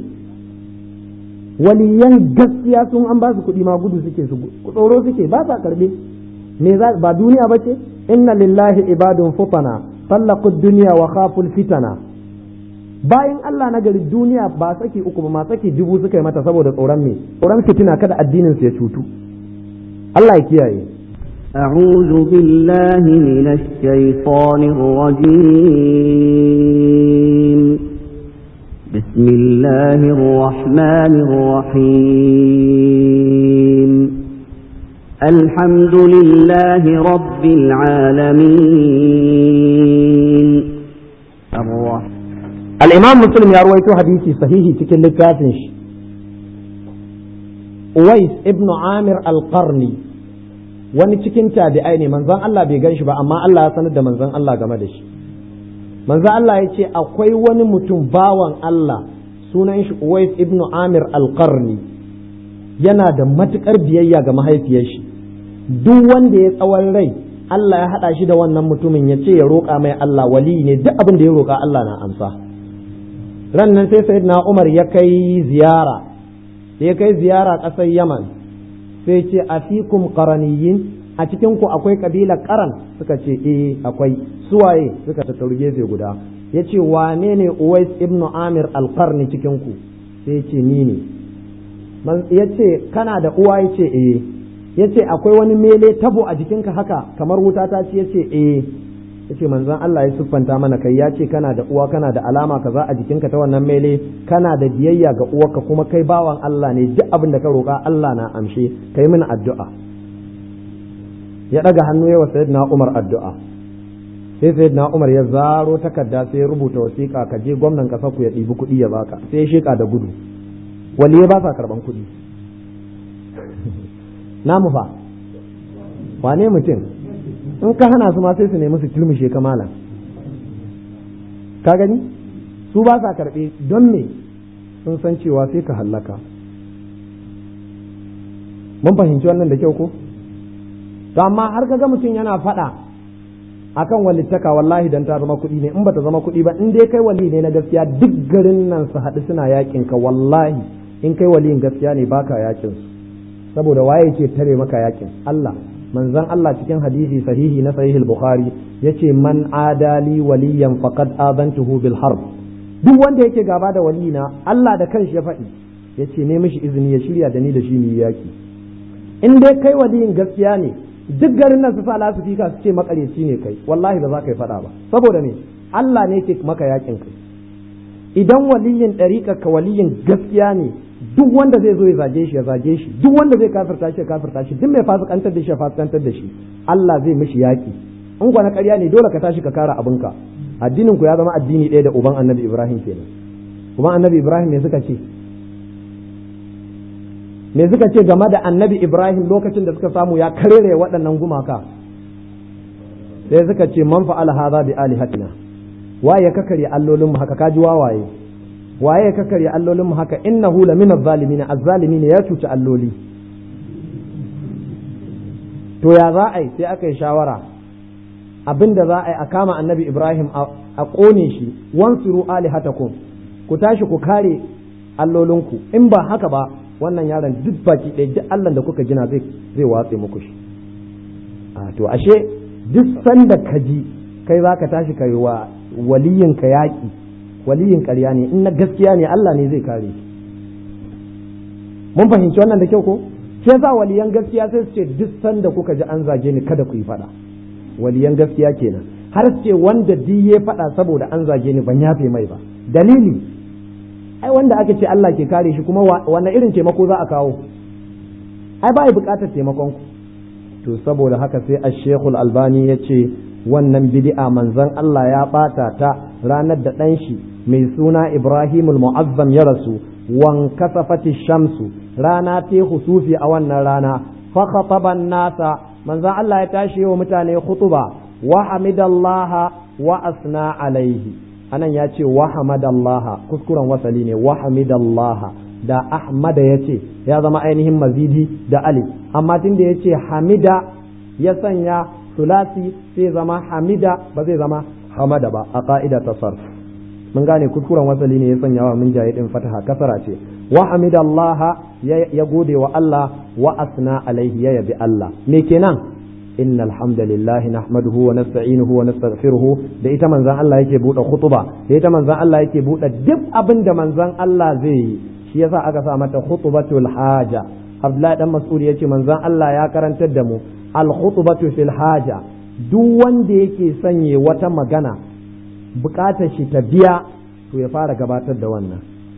waliyan gaskiya sun an ba su kuɗi ma gudu suke su tsoro suke ba sa karbe me za ba duniya bace inna lillahi ibadun futana talaqu dunya wa khaful fitana bayan Allah na gari duniya ba saki uku ba ma saki dubu suka yi mata saboda tsoron me tsoron fitina kada addinin su ya cutu Allah ya kiyaye أعوذ بالله من الشيطان الرجيم بسم الله الرحمن الرحيم الحمد لله رب العالمين الرحمن الإمام مسلم يروي حديثي صحيح cikin littafin shi Uwais ibn Amir al-Qarni wani cikin tabi'ai ne manzon Allah bai gan shi ba amma Allah ya sanar da manzon Allah game da shi manzon Allah ya ce akwai wani mutum bawan Allah sunan shi Uwais ibn Amir al-Qarni yana da matukar biyayya ga mahaifiyar shi duk wanda ya tsawon rai Allah ya hada shi da wannan mutumin ya ce ya roƙa mai Allah wali ne duk abin da ya roƙa Allah na amsa ran nan sai sayyidina Umar ya kai ziyara ya kai ziyara ƙasar Yaman sai ce afikum qaraniyin a cikin ku akwai kabilar qaran suka ce eh akwai suwaye suka tattaru gefe guda yace wane ne Uwais ibn Amir al-Qarni cikin ku sai yace ni ne man yace kana da uwa yace eh yace akwai wani mele tabo a jikinka haka kamar wuta ta ce yace eh yace manzon Allah ya siffanta mana kai yace kana da uwa kana da alama kaza a jikinka ta wannan mele kana da biyayya ga uwarka kuma kai bawan Allah ne duk abin da ka roƙa Allah na amshe kai mini addu'a ya daga hannu yawa sayyidina Umar addu'a sai sayyidina Umar ya zaro takarda sai ya rubuta wasiƙa ka je gwamnan ƙasar ku ya ɗibi kuɗi ya baka sai ya sheka da gudu waliye ba sa karban kuɗi namu fa wane mutum in ka hana su ma sai su nemi su turmushe ka malam ka gani su ba sa karɓe don me sun san cewa sai ka hallaka mun fahimci wannan da kyau ko to amma har kaga mutum yana faɗa akan walittaka wallahi dan ta zama kuɗi ne in bata zama kuɗi ba in dai kai wali ne na gaskiya duk garin nan su haɗu suna yakin ka wallahi in kai waliyin gaskiya ne baka yakin su saboda waye ke tare maka yakin Allah manzon Allah cikin hadisi sahihi na sahih al-Bukhari yace man adali waliyan faqad adantuhu bil harb duk wanda yake gaba da walina Allah da kanshi ya faɗi yace ne mishi izini ya shirya da ni da shi ni yaki in dai kai waliyin gaskiya ne duk garin nan su sa lasifika su ce makareci ne kai wallahi ba za ka yi faɗa ba saboda ne Allah ne ke maka yakin kai idan waliyin ɗariƙa ka waliyin gaskiya ne duk wanda zai zo ya zage shi ya zage shi duk wanda zai kafirta shi ya kafirta shi duk mai fasikantar da shi ya fasikantar da shi Allah zai mishi yaki in kuwa na ƙarya ne dole ka tashi ka kara abinka addinin ku ya zama addini ɗaya da uban annabi Ibrahim kenan uban annabi Ibrahim me suka ce me suka ce game da annabi Ibrahim lokacin da suka samu ya karere waɗannan gumaka sai suka ce man fa'ala hadha bi alihatina waye ka kare allolin mu haka kaji wawaye waye ka kare allolin mu haka innahu la min az-zalimin az-zalimin ya cuci alloli to ya za a yi sai aka yi shawara abinda za a yi a kama annabi Ibrahim a kone shi wansuru alihatakum ku tashi ku kare allolinku in ba haka ba wannan yaron duk baki ɗaya duk Allah da kuka gina zai zai watse muku shi a to ashe duk sanda ka ji kai zaka tashi kai wa waliyin ka yaki waliyin ƙarya ne in na gaskiya ne Allah ne zai kare shi mun fahimci wannan da kyau ko shi yasa waliyan gaskiya sai su ce duk sanda kuka ji an zage ni kada ku yi fada waliyan gaskiya kenan har su ce wanda duk ya fada saboda an zage ni ban yafe mai ba dalili ai wanda aka ce Allah ke kare shi kuma wanne irin taimako za a kawo ai ba ya bukatar taimakon ku to saboda haka sai Ash-Sheikh Al-Albani ya ce wannan bid'a manzon Allah ya bata ta ranar da dan shi mai suna Ibrahim al-Mu'azzam ya rasu wan kasafati shamsu rana ta husufi a wannan rana fa khataba nasa manzon Allah ya tashi wa mutane khutuba wa hamidallaha wa asna alaihi anan ya ce wa hamadallaha kuskuren wasali ne wa hamidallaha da ahmada ya ce ya zama ainihin mazidi da alif amma tunda ya ce hamida ya sanya sulasi sai zama hamida ba zai zama hamada ba a ka'ida ta sarf mun gane kuskuren wasali ne ya sanya wa mun jaye din fataha kasara ce wa hamidallaha ya gode wa Allah wa asna alaihi ya yabi Allah me kenan innal hamdalillahi nahmaduhu wa nasta'inuhu wa nastaghfiruhu da ita manzon Allah yake bude khutuba da ita manzon Allah yake bude duk abin da manzon Allah zai yi shi yasa aka sa mata khutbatul haja Abdullahi dan Mas'ud yace manzon Allah ya karantar da mu al khutbatu fil haja duk wanda yake sanye wata magana bukatar shi ta biya to ya fara gabatar da wannan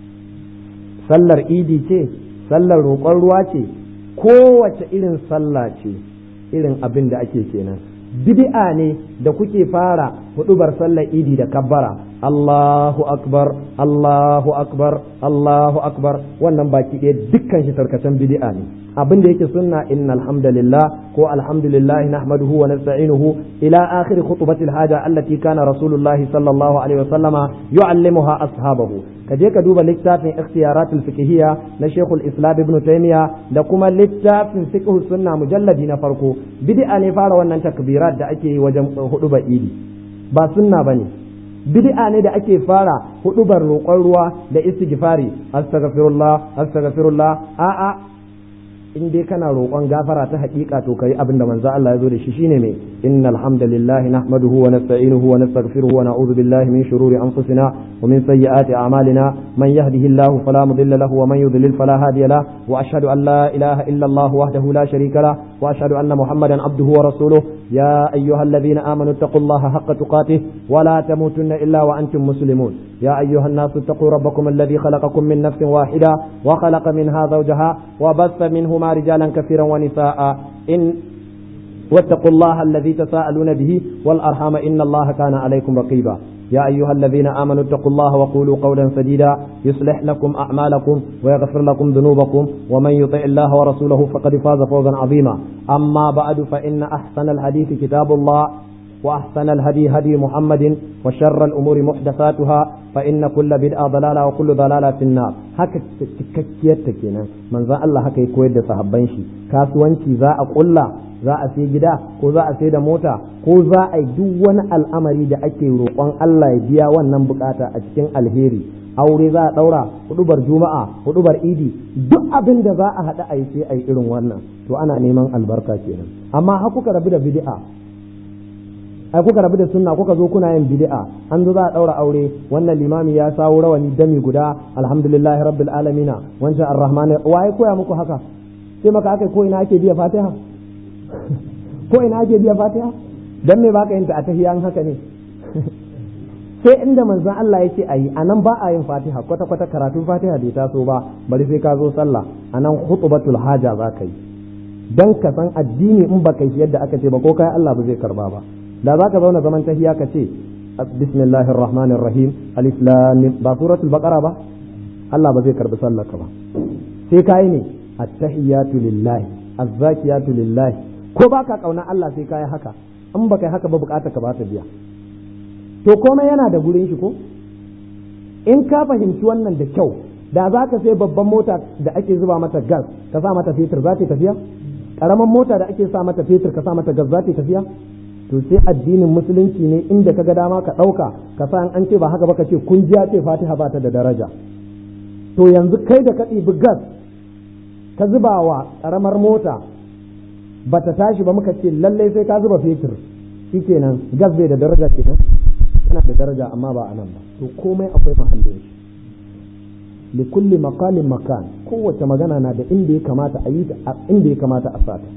sallar idi ce sallar roƙon ruwa ce kowace irin sallah ce irin abin da ake kenan bid'a ne da kuke fara hudubar sallar idi da kabbara Allahu akbar Allahu akbar Allahu akbar wannan baki ɗaya dukkan shi tarkacen bid'a ne abin da yake sunna innal hamdalillah ko alhamdulillah nahmaduhu wa nasta'inuhu ila akhir khutbatil haja allati kana rasulullahi sallallahu alaihi wasallama yu'allimuha ashabahu kaje ka duba littafin ikhtiyaratul fiqhiyya na Sheikhul Islam Ibn Taymiyyah da kuma littafin fiqh sunna mujalladi na farko bid'a ne fara wannan takbirat da ake yi wajen hudubar idi ba sunna bane bid'a ne da ake fara hudubar roƙon ruwa da istighfari astaghfirullah astaghfirullah a'a in dai kana roƙon gafara ta haƙiƙa to kai abinda manzo Allah ya zo da shi shine me innal hamdalillahi nahmaduhu wa nasta'inuhu wa nastaghfiruhu wa na'udhu billahi min shururi anfusina wa min sayyiati a'malina man yahdihillahu fala mudilla lahu wa man yudlil fala hadiya lahu wa ashhadu an la ilaha illa Allah wahdahu la sharika lahu wa ashhadu anna muhammadan abduhu wa rasuluhu ya ayyuhalladhina amanu taqullaha haqqa tuqatih wa la tamutunna illa wa antum muslimun يا أيها الناس اتقوا ربكم الذي خلقكم من نفس واحدة وخلق منها زوجها وبث منهما رجالا كثيرا ونساء إن واتقوا الله الذي تساءلون به والأرحام إن الله كان عليكم رقيبا يا أيها الذين آمنوا اتقوا الله وقولوا قولا سديدا يصلح لكم أعمالكم ويغفر لكم ذنوبكم ومن يطع الله ورسوله فقد فاز فوزا عظيما أما بعد فإن أحسن الحديث كتاب الله وأحسن الهدي هدي محمد وشر الأمور محدثاتها فإن كل بدعة ضلالة وكل ضلالة في النار haka cikakkiyarta kenan manzon Allah haka ya koyar da sahabban shi kasuwanci za a kulla za a sai gida ko za a sai da mota ko za a yi duk wani al'amari da ake roƙon Allah ya biya wannan bukata a cikin alheri aure za a daura hudubar juma'a hudubar idi duk abin da za a hada a yi sai a yi irin wannan to ana neman albarka kenan amma har kuka rabu da bid'a ai kuka rabu da sunna kuka zo kuna yin bid'a an zo za a daura aure wannan limami ya sawo rawani dami guda alhamdulillahi rabbil alamin wancan arrahman waye koya muku haka sai maka aka ko ina ake biya fatiha ko ina ake biya fatiha dan me baka yin ta a tahiyan haka ne sai inda manzon Allah yake ayi anan ba a yin fatiha kwata kwata karatun fatiha bai taso ba bari sai ka zo sallah anan khutbatul haja za ka yi dan ka san addini in baka yi yadda aka ce ba ko kai Allah ba zai karba ba da za ka zauna zaman tahiya ka ce bismillahir rahmanir rahim alif lam mim ba suratul baqara ba Allah ba zai karbi sallarka ba sai kai ne at-tahiyatu lillahi az-zakiyatu lillahi ko baka kauna Allah sai kai haka in baka yi haka ba bukatar ka ba ta biya to komai yana da gurin shi ko in ka fahimci wannan da kyau da za ka sai babban mota da ake zuba mata gas ka sa mata fetur za ta tafiya karaman mota da ake sa mata fetur ka sa mata gas za ta tafiya to sai addinin musulunci ne inda kaga dama ka ɗauka ka sa an ce ba haka ba ka ce kun ji ce fatiha ba ta da daraja to yanzu kai da ka ɗibi gas ka zuba wa ƙaramar mota ba ta tashi ba muka ce lallai sai ka zuba fetur shikenan gas bai da daraja kenan, yana da daraja amma ba a nan ba. To komai akwai mahallin shi, li kulli maqalin makan, kowace magana na da inda ya kamata a yi ta, inda ya kamata a sata.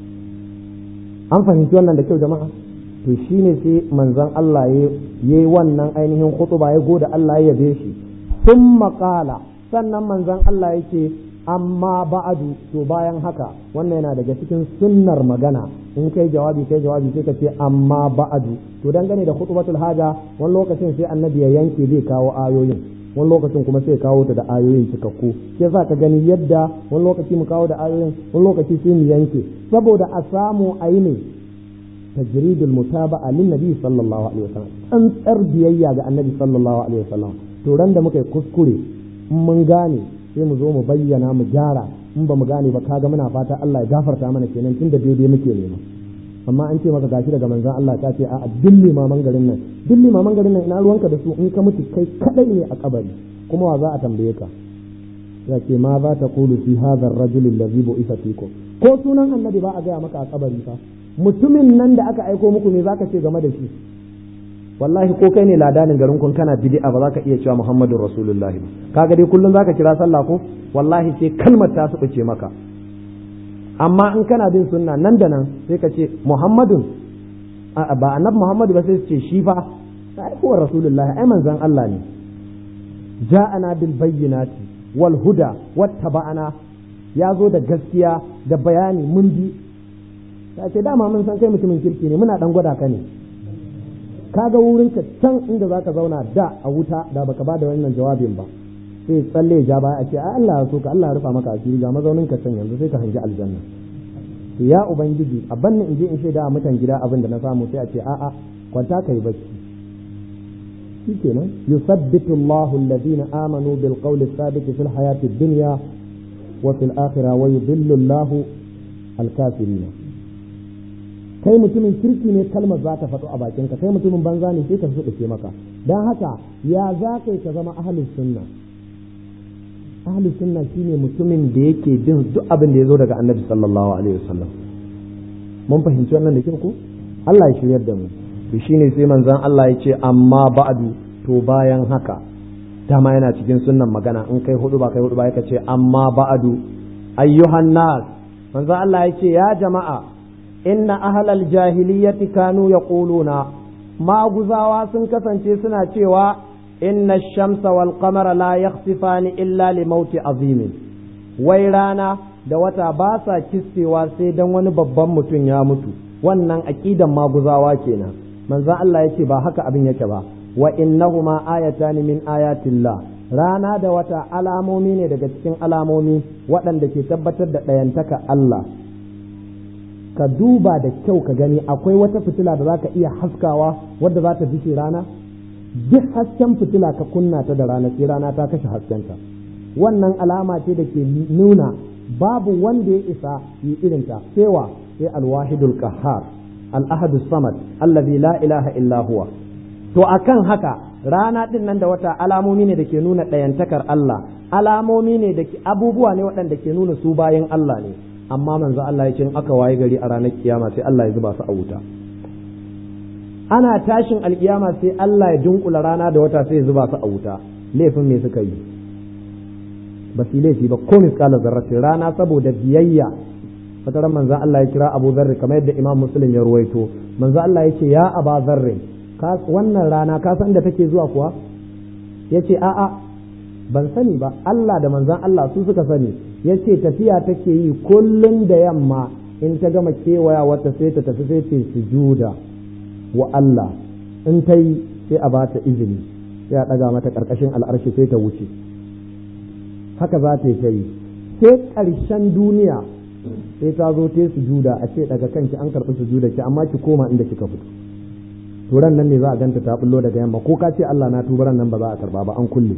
An fahimci wannan da kyau jama'a? To shine sai manzon Allah ya yi wannan ainihin khutuba ya goda Allah ya yabe shi. Thumma qala, sannan manzon Allah yake amma ba'adu, to bayan haka wannan yana daga cikin sunnar magana, in kai jawabi kai jawabi sai ka ce amma ba'adu. To dangane da khutbatul haja wani lokacin sai annabi ya yanke zai kawo ayoyin, wani lokacin kuma sai kawo ta da ayoyin cikakku. Sai za ka gani yadda wani lokaci mu kawo da ayoyin, wani lokaci sai mu yanke, saboda a samu ayi ne tajridul mutaba'a lin nabi sallallahu alaihi wasallam, tsantsar biyayya ga annabi sallallahu alaihi wasallam. To ran da muka yi kuskure mun gane sai mu zo mu bayyana mu gyara, in ba mu gane ba kaga muna fata Allah ya gafarta mana kenan tunda daidai muke nema. Amma an ce maka gashi daga manzon Allah ta ce a dilli maman garin nan, dilli maman garin nan ina ruwanka da su, in ka mutu kai kadai ne a kabari kuma wa za a tambaye ka? Ya ce ma za ta qulu fi hadha ar-rajul alladhi bu'itha fikum, ko sunan annabi ba a gaya maka a kabari fa, mutumin nan da aka aiko muku ne zaka ce game da shi? Wallahi ko kai ne ladanin garin kun kana bid'a ba za ka iya cewa Muhammadur Rasulullah ba. Kaga dai kullun zaka kira sallah ko wallahi sai kalmar ta subuce maka. Amma in kana bin sunna nan da nan sai ka ce Muhammadun, ba annabi Muhammadu ba sai ce shi fa sai ko Rasulullah, ai manzon Allah ne. Ja'ana bil bayyinati wal huda wattaba'ana, ya zo da gaskiya da bayani mun bi. Sai ce dama mun san kai mutumin kirki ne, muna dan gwada ka ne. Kaga wurinka can inda zaka zauna da a wuta da baka bada wannan jawabin ba, sai tsalle ja baya a ce ai Allah ya so ka, Allah ya rufa maka asiri ga mazaunin ka can yanzu sai ka hangi aljanna. Ya ubangiji a banni in je in shaida a mutan gida abin da na samu, sai a ce a'a kwanta kai bacci. Shikenan yusabbitu Allahu alladhina amanu bil qawli thabit fil hayati dunya wa fil akhirah wa yudhillu Allahu al kafirin. Kai mutumin kirki ne kalmar za ta faɗo a bakinka, kai mutumin banza ne sai ka suɗuke maka. Don haka ya za kai ka zama ahlus sunna? Ahlus sunna shine mutumin da yake bin duk abin da ya zo daga annabi sallallahu alaihi wasallam. Mun fahimci wannan da kyau ko? Allah ya shiryar da mu. To shine sai manzon Allah ya ce amma ba'du, to bayan haka dama yana cikin sunnan magana, in kai hudu ba kai hudu ba ka ce amma ba'du ayyuhan nas. Manzon Allah ya ce ya jama'a, inna ahlal jahiliyyati kanu yaquluna, maguzawa sun kasance suna cewa inna ash-shamsa wal qamara la yakhsifani illa li mauti azimin, wai rana da wata ba sa kissewa sai dan wani babban mutum ya mutu. Wannan aqidan maguzawa kenan. Manzon Allah yace ba haka abin yake ba, wa innahuma ayatan min ayatillah, rana da wata alamomi ne daga cikin alamomi waɗanda ke tabbatar da ɗayantaka Allah. Ka duba da kyau ka gani, akwai wata fitila da za ka iya haskawa wadda za ta fice rana? Duk hasken fitila ka kunna ta da rana sai rana ta kashe haskenta. Wannan alama ce da ke nuna babu wanda ya isa yi irinta, sewa sai alwahidul qahhar al-ahadus samad allazi la ilaha illa huwa. To akan haka rana din nan da wata alamomi ne da ke nuna ɗayantakar Allah, alamomi ne da abubuwa ne waɗanda ke nuna su bayan Allah ne. Amma manzo Allah ya ce in aka waye gari a ranar kiyama sai Allah ya zuba su a wuta. Ana tashin alkiyama sai Allah ya dunkula rana da wata sai ya zuba su a wuta. Laifin me suka yi? Ba su laifi ba ko miskala zarrati. Rana saboda biyayya, fataran manzo Allah ya kira Abu Dharr kamar yadda Imam Muslim ya ruwaito. Manzo Allah ya ce ya Aba Dharr, wannan rana ka san da take zuwa kuwa? Yace a'a ban sani ba, Allah da manzon Allah su suka sani. Ya ce tafiya take yi kullum da yamma, in ta gama kewaya wata sai ta tafi sai ce sujuda wa Allah, in ta yi sai a ba ta izini sai a ɗaga mata ƙarƙashin al'arshi sai ta wuce. Haka za ta yi ta yi sai ƙarshen duniya sai ta zo ta sujuda, a ce daga kanki an karɓi sujuda ki, amma ki koma inda kika fito. Turan nan ne za a ganta ta bullo daga yamma, ko ka ce Allah na tubaran nan ba za a karɓa ba, an kulle.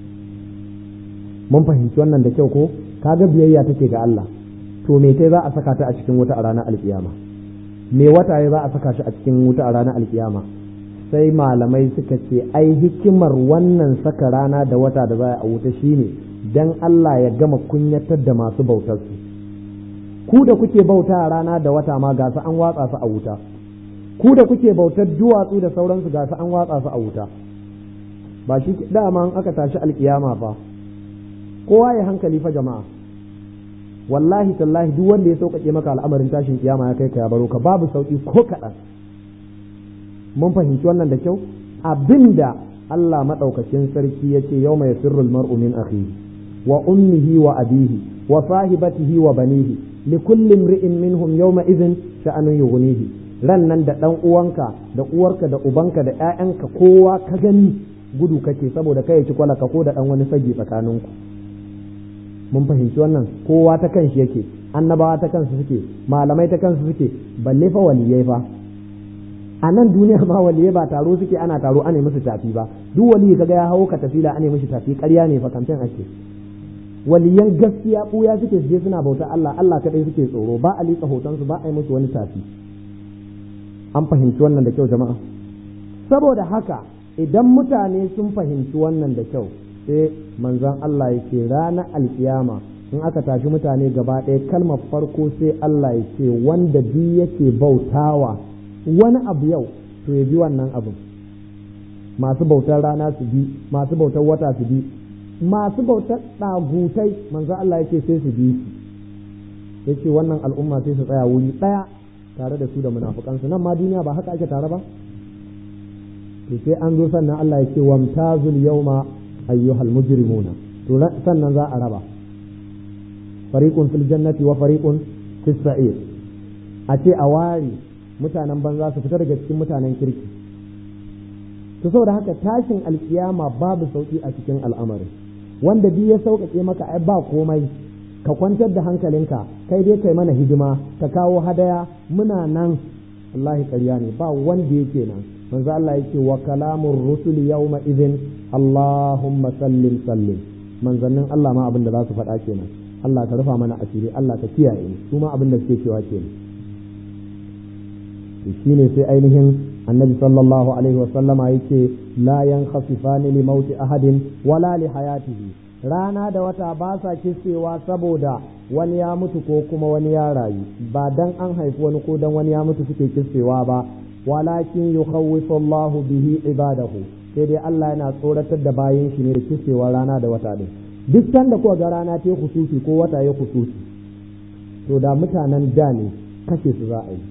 Mun fahimci wannan da kyau ko? Kaga biyayya take ga Allah. To me tai za a saka ta a cikin wuta a ranar alkiyama? Me wata ya za a saka shi a cikin wuta a ranar alkiyama? Sai malamai suka ce ai hikimar wannan saka rana da wata da za a wuta shine dan Allah ya gama kunyatar da masu bautar su. ku da kuke bauta rana da wata ma ga su an watsa su a wuta, ku da kuke bautar duwatsu da sauransu ga su an watsa su a wuta. Ba shi dama an aka tashi alkiyama fa kowa ya hankali fa jama'a, wallahi tallahi duk wanda ya sauƙaƙe maka al'amarin tashin kiyama ya kai ka ya baro ka, babu sauƙi ko kaɗan. Mun fahimci wannan da kyau. Abinda Allah maɗaukakin sarki ya ce yau mai sirrul mar'u min akhihi wa ummihi wa abihi wa sahibatihi wa banihi li kulli imri'in minhum yawma idhin sha'anun yughnihi. Ran nan da ɗan uwanka da uwarka da ubanka da ƴaƴanka kowa ka gani gudu kake saboda kai ci kwalaka ko da ɗan wani sagi tsakaninku. Mun fahimci wannan, kowa ta kanshi yake, annabawa ta kansu suke, malamai ta kansu suke, balle fa waliyai fa. A nan duniya ma waliyai ba taro suke ana taro ane musu tafi ba, duk waliyi kaga ya hawo ka tafila ane mishi tafi ƙarya ne fa, kamfen ake. Waliyan gaskiya ɓuya suke su je suna bauta Allah, Allah kaɗai suke tsoro, ba a liƙa hotonsu ba a yi musu wani tafi. An fahimci wannan da kyau jama'a. Saboda haka idan mutane sun fahimci wannan da kyau, sai manzon Allah ya ce ranar alkiyama in aka tashi mutane gaba ɗaya kalmar farko sai Allah ya ce wanda bi yake bautawa wani abu yau to ya bi wannan abin. Masu bautar rana su bi, masu bautar wata su bi, masu bautar ɗagutai manzon Allah ya ce sai su bi su. Ya ce wannan al'umma sai su tsaya wuri ɗaya tare da su da munafukansu. Nan ma duniya ba haka ake tare ba? To sai an zo sannan Allah ya ce wamtazul yawma ayyuhal mujrimuna, to sannan za a raba fariqun fil jannati wa fariqun fis sa'ir. A ce a ware mutanen banza su fita daga cikin mutanen kirki. To saboda haka tashin alkiyama babu sauki a cikin al'amari. Wanda bi ya sauƙaƙe maka ai ba komai, ka kwantar da hankalinka, kai dai kai mana hidima, ka kawo hadaya, muna nan. wallahi ƙarya ne, ba wanda yake nan. manzo Allah yake wa kalamur rusuli yawma idhin Allahumma sallim sallim. Manzannin Allah ma abin da za su faɗa kenan, Allah ka rufa mana asiri, Allah ka kiyaye mu, su ma abin da suke cewa kenan. Shi ne sai ainihin annabi sallallahu alaihi wasallama yake la yankhasifani li mauti ahadin wala li hayatihi. Rana da wata ba sa kissewa saboda wani ya mutu ko kuma wani ya rayu, ba dan an haifi wani ko dan wani ya mutu suke kissewa ba, walakin yukhawwifu Allahu bihi ibadahu. Sai dai Allah yana tsoratar da bayin shi ne da kissewa rana da wata din. Duk sanda ko ga rana ta khususi ko wata ya khususi, to da mutanen da ne kashe su za a yi.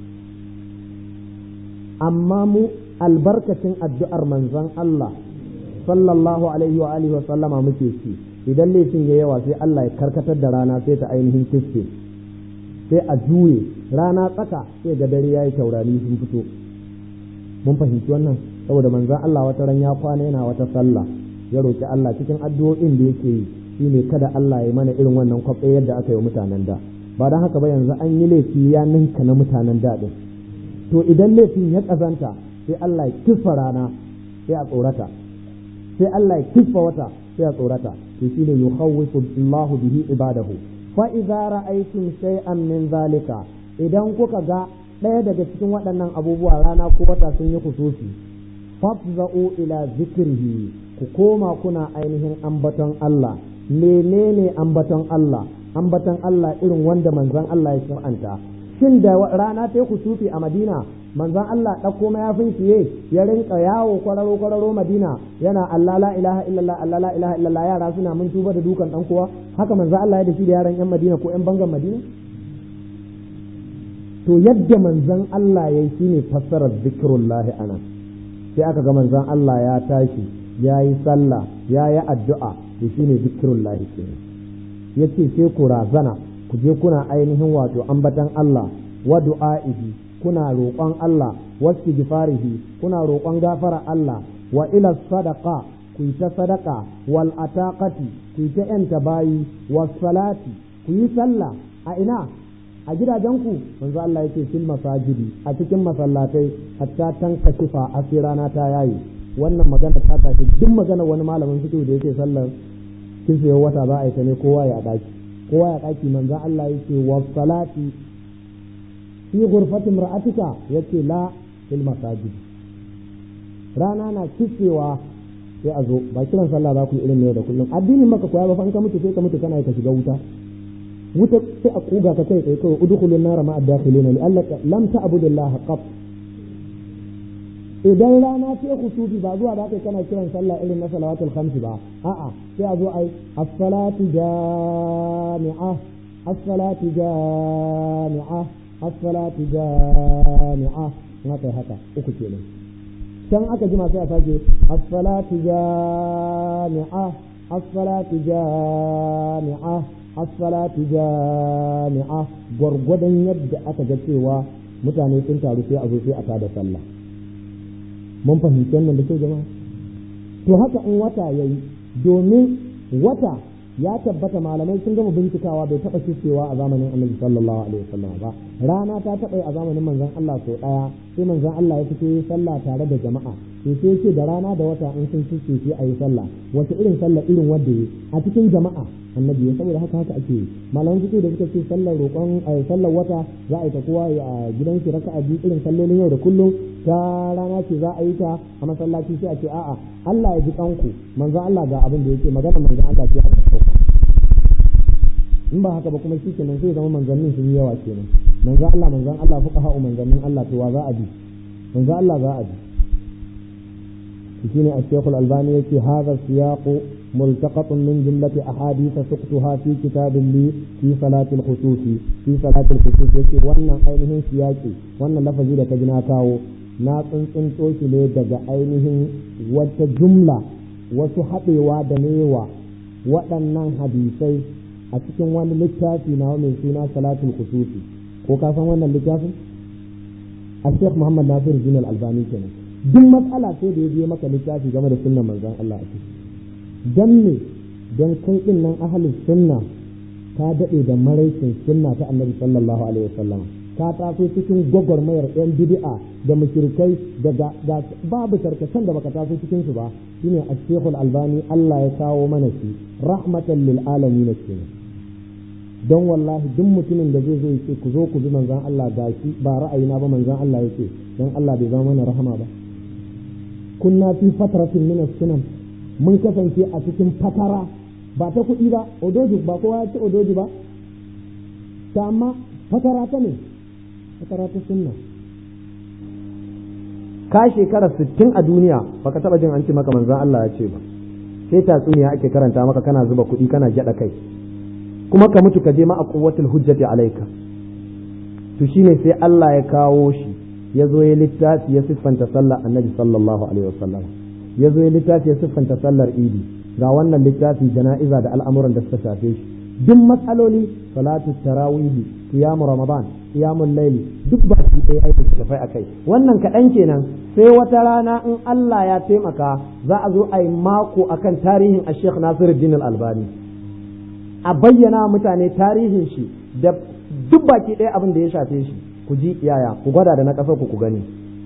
Amma mu albarkacin addu'ar manzon Allah sallallahu alaihi wa alihi wa sallama muke ci, idan laifin ya yawa sai Allah ya karkatar da rana sai ta ainihin kisse, sai a juye rana tsaka sai ga dare yayi taurari sun fito. Mun fahimci wannan, saboda manzon Allah wata ran ya kwana yana wata sallah, ya roki Allah cikin addu'o'in da yake yi shine kada Allah ya mana irin wannan kwafe yadda aka yi mutanen da. Ba dan haka ba yanzu an yi laifi ya ninka na mutanen da din. To idan laifin ya kazanta sai Allah ya kifa rana sai a tsorata, sai Allah ya kifa wata sai a tsorata. To shine yukhawwifu Allahu bihi ibadahu. Fa idza ra'aytum shay'an min zalika, idan kuka ga ɗaya daga cikin waɗannan abubuwa rana ko wata sun yi kususi, fafza'u ila zikrihi, ku koma kuna ainihin ambaton Allah. Menene ambaton Allah? Ambaton Allah irin wanda manzon Allah ya shar'anta. Shin da rana ta yi kusufi a Madina, manzon Allah ɗauko mayafin shiye ya rinka yawo kwararo kwararo Madina yana Allah la ilaha illallah Allah la ilaha illallah, yara suna mun tuba da dukan dan kowa? Haka manzon Allah ya da shi da yaran yan Madina ko yan bangan Madina? To yadda manzon Allah ya yi shine fassarar zikrullahi anan. Sai aka ga manzon Allah ya tashi ya yi sallah ya yi addu'a, to shine zikrullahi kenan. Yace sai ku razana, ku je kuna ainihin wato ambatan Allah wa du'a'ihi, kuna roƙon Allah, wasu gifarihi, kuna roƙon gafara Allah, wa ila sadaqa, ku yi ta sadaka, wal ataqati, ku yi ta yanta bayi, was salati, ku yi sallah a ina? A gidajenku. Manzo Allah yake fil masajidi, a cikin masallatai, hatta tankashifa asirana ta yayi. Wannan magana ta tafi duk magana wani malamin fiqh da yake sallar kinsa wata za a yi ta ne kowa ya daki, kowa ya daki. Manzo Allah yake was salati fi ghurfati imra'atika, yace la fil masajid. Rana na kissewa sai a zo, ba kiran sallah za ku yi irin ne da kullum. Addinin maka koya ba fa, in ka mutu sai ka mutu kana ka shiga wuta. wuta sai a kuga ka kai kai kawai udkhulun nar ma'a dakhilina li alla lam ta'budillaha qat idan rana ce kusufi ba zuwa da kai kana kiran sallah irin na salawatul khamsi ba a'a sai a zo ai as-salatu jami'a as-salatu jami'a as-salatu jami'a haka haka uku kenan can aka jima sai a sake as-salatu jami'a as-salatu jami'a as-salatu jami'a gwargwadon yadda aka ga cewa mutane sun taru sai a zo sai a tada sallah mun fahimci wannan da kyau jama'a to haka in wata yayi domin wata ya tabbata malamai sun gama bincikawa bai taɓa kiskewa a zamanin annabi sallallahu alaihi wasallam ba rana ta taɓa a zamanin manzon Allah sau ɗaya sai manzon Allah ya fito yi sallah tare da jama'a to sai ce da rana da wata in sun kiske sai a yi sallah wace irin sallah irin wadda yi a cikin jama'a annabi ya saboda haka haka ake yi malaman fito da suka ce sallar roƙon sallar wata za a yi ta kowa a gidan shi raka'a biyu irin sallolin yau da kullum ta rana ce za a yi ta a masallaci sai a ce a'a Allah ya ji kanku manzon Allah ga abin da yake magana manzon Allah ce a ɗauka in ba haka ba kuma shi kenan sai zama manzannin sun yi yawa kenan manzon Allah manzon Allah fuqaha manzannin Allah to wa za a bi manzon Allah za a bi shine al-Sheikh al-Albani yake hadha siyaqu multaqatun min jumlati ahadith suqtuha fi kitabin li fi salati al-khusuf fi salati al-khusuf yake wannan ainihin siyaqi wannan lafazi da ka ji na kawo na tsuntsunto shi ne daga ainihin wata jumla wasu haɗewa da newa waɗannan hadisai a cikin wani littafi na mai suna salatul khusufi ko ka san wannan littafin a Sheikh Muhammad Nasir Din Al-Albani kenan duk matsala sai da ya biye maka littafi game da sunnar manzon Allah a ciki dan ne dan kai din nan ahlus sunna ka dade da maraicin sunna ta Annabi sallallahu alaihi wasallam ka taso cikin gwagwarmayar yan bid'a da mushrikai da babu tarkacen da baka taso cikin su ba shine Al-Sheikh Al-Albani Allah ya kawo mana shi rahmatan lil alamin kenan don wallahi duk mutumin da zai zo yake ku zo ku bi manzon Allah gashi ba ra'ayina ba manzon Allah yake dan Allah bai zama mana rahama ba kunna fi fatratin min as-sunan mun kasance a cikin fatara ba ta kuɗi ba odoji ba kowa ya ci odoji ba ta amma fatara ta ne fatara ta sunna ka shekara sittin a duniya baka taba jin an ce maka manzon Allah ya ce ba sai tatsuniya ake karanta maka kana zuba kuɗi kana gyada kai kuma ka mutu ka je ma a quwwatul hujjati alayka to shine sai Allah ya kawo shi ya zo ya littafi ya siffanta sallar annabi sallallahu alaihi wasallam ya zo ya littafi ya siffanta sallar idi ga wannan littafi jana'iza da al'amuran da suka shafe shi duk matsaloli salatu tarawihi qiyamu ramadan qiyamul layli duk ba su kai aiki tafai akai wannan kaɗan kenan sai wata rana in Allah ya taimaka za a zo a yi mako akan tarihin Sheikh Nasiruddin Al-Albani a bayyana mutane tarihin shi da duk baki ɗaya abin da ya shafe shi ku ji yaya ku gwada da na ƙasar ku ku gani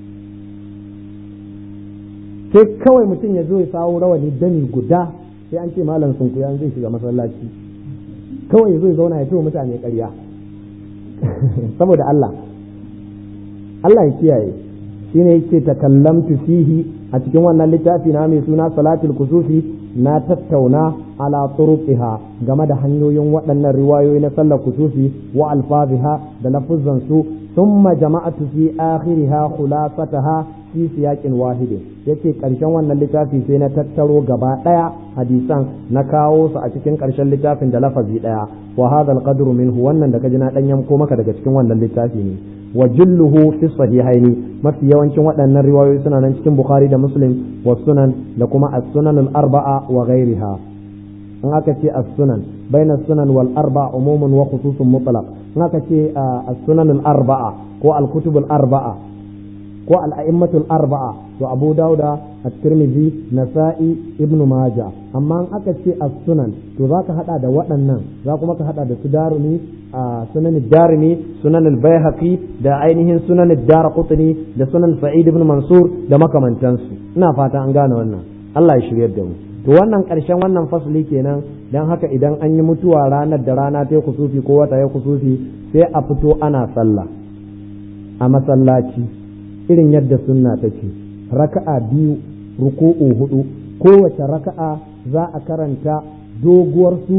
sai kawai mutum ya zo ya sawo rawani dani guda sai an ce malam sun kuya zai shiga masallaci kawai ya zo ya zauna ya ce mutane ƙarya saboda Allah Allah ya kiyaye shine yake takallamtu fihi a cikin wannan littafi na mai suna salatul kusufi na tattauna ala turuqiha game da hanyoyin waɗannan riwayoyi na sallar kusufi wa alfaziha da lafuzzan su thumma jama'atu fi akhiriha khulasataha fi siyaqin wahid yace karshen wannan littafi sai na tattaro gaba daya hadisan na kawo su a cikin karshen littafin da lafazi daya wa hadha alqadru minhu wannan da kaji na dan yanko maka daga cikin wannan littafi ne wa julluhu fi sahihaini mafi yawancin waɗannan riwayoyi suna nan cikin Bukhari da Muslim wa sunan da kuma as-sunan al-arba'a wa ghayriha in aka ce as-sunan bayna as-sunan wal arba'a umumun wa khususun mutlaq in aka ce as-sunan al-arba'a ko al-kutub al-arba'a ko al-a'immatul arba'a to Abu Dauda at-Tirmidhi Nasa'i Ibn Majah amma in aka ce as-sunan to zaka hada da waɗannan za kuma ka hada da su Darimi a sunan Darimi sunan al-Baihaqi da ainihin sunan ad-Darqutni da sunan Sa'id ibn Mansur da makamantansu ina fata an gane wannan Allah ya shiryar da mu to wannan ƙarshen wannan fasli kenan dan haka idan an yi mutuwa ranar da rana ta kusufi ko wata ya kusufi sai a fito ana sallah a masallaci irin yadda sunna take raka'a biyu ruku'u hudu kowace raka'a za a karanta doguwar sura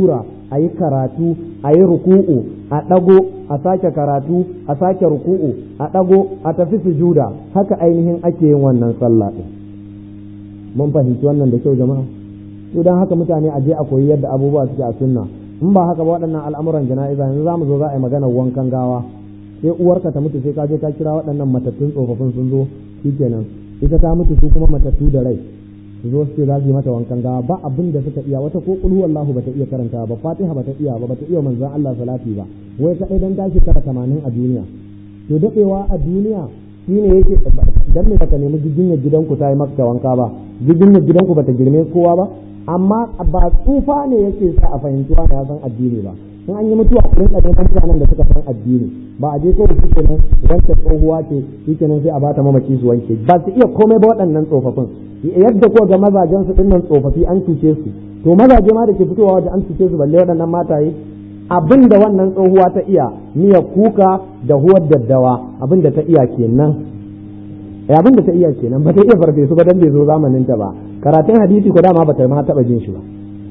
a yi karatu a yi ruku'u a ɗago a sake karatu a sake ruku'u a ɗago a tafi sujuda haka ainihin ake yin wannan sallah ɗin. Mun fahimci wannan da kyau jama'a? To don haka mutane a je a koyi yadda abubuwa suke a sunna. In ba haka ba waɗannan al'amuran jana'iza yanzu za mu zo za a yi magana wankan gawa sai uwarka ta mutu sai ka je ka kira waɗannan matattun tsofaffin sun zo shikenan ita ta mutu su kuma matattu da rai su zo su ce za su yi mata wankan gawa ba abin da suka iya wata ko qul huwallahu bata iya karanta ba fatiha bata iya ba bata iya manzon Allah salati ba wai kadai dan tashi kara tamanin a duniya to dadewa a duniya shine yake dan me baka nemi gidinyar gidanku ta yi maka wanka ba gidinyar gidanku bata girme kowa ba amma ba tsufa ne yake sa a fahimci wani ya san addini ba in an yi mutuwa kurin da neman mutanen da suka san addini ba a je kawai shi kenan wancan tsohuwa ce shi kenan sai a bata mamaci su wanke ba su iya komai ba waɗannan tsofaffin yadda ko ga mazajen su dinnan tsofaffi an cuce su to mazaje ma da ke fitowa waje an cuce su balle waɗannan mataye abin da wannan tsohuwa ta iya miya kuka da huwar daddawa abin da ta iya kenan abin da ta iya kenan ba ta iya farfesu ba dan bai zo zamanin ta ba karatun hadisi ko dama ba ta ma taba jin shi ba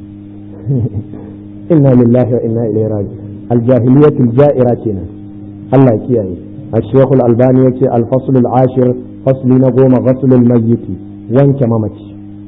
inna lillahi wa inna ilaihi raji'un al-jahiliyatul ja'ira kenan Allah ya kiyaye al-shaykh al-albani yace al-fasl al-ashir fasli na goma ghusl al-mayyit wanke mamaci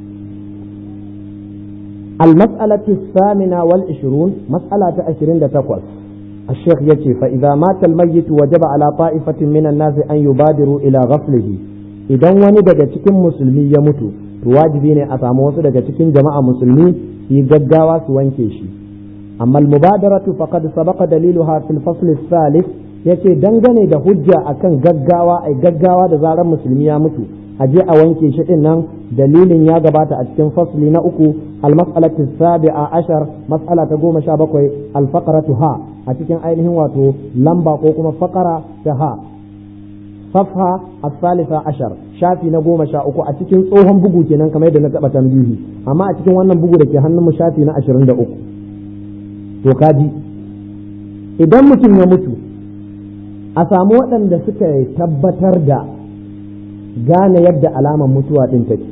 al-mas'alatu ath-thamina wal-ishrun mas'alatu ashirin da takwas الشيخ يجي فإذا مات الميت وجب على طائفة من الناس أن يبادروا إلى غسله idan wani daga cikin musulmi ya mutu to wajibi ne a samu wasu daga cikin jama'a musulmi su yi gaggawa su wanke shi amma al-mubadaratu faqad sabaqa daliluha fil fasl ath-thalith yace dangane da hujja akan gaggawa ai gaggawa da zaran musulmi ya mutu a je a wanke shi din nan dalilin ya gabata a cikin fasli na uku al-mas'alatu as-sabi'a ashar mas'ala ta goma sha bakwai al-faqratu ha a cikin ainihin wato lamba ko kuma faqara ta ha safha as-salisa ashar shafi na goma sha uku a cikin tsohon bugu kenan kamar yadda na taba tambihi amma a cikin wannan bugu da ke hannun mu shafi na ashirin da uku to kaji idan mutum ya mutu a samu waɗanda suka tabbatar da gane yadda alamar mutuwa ɗin take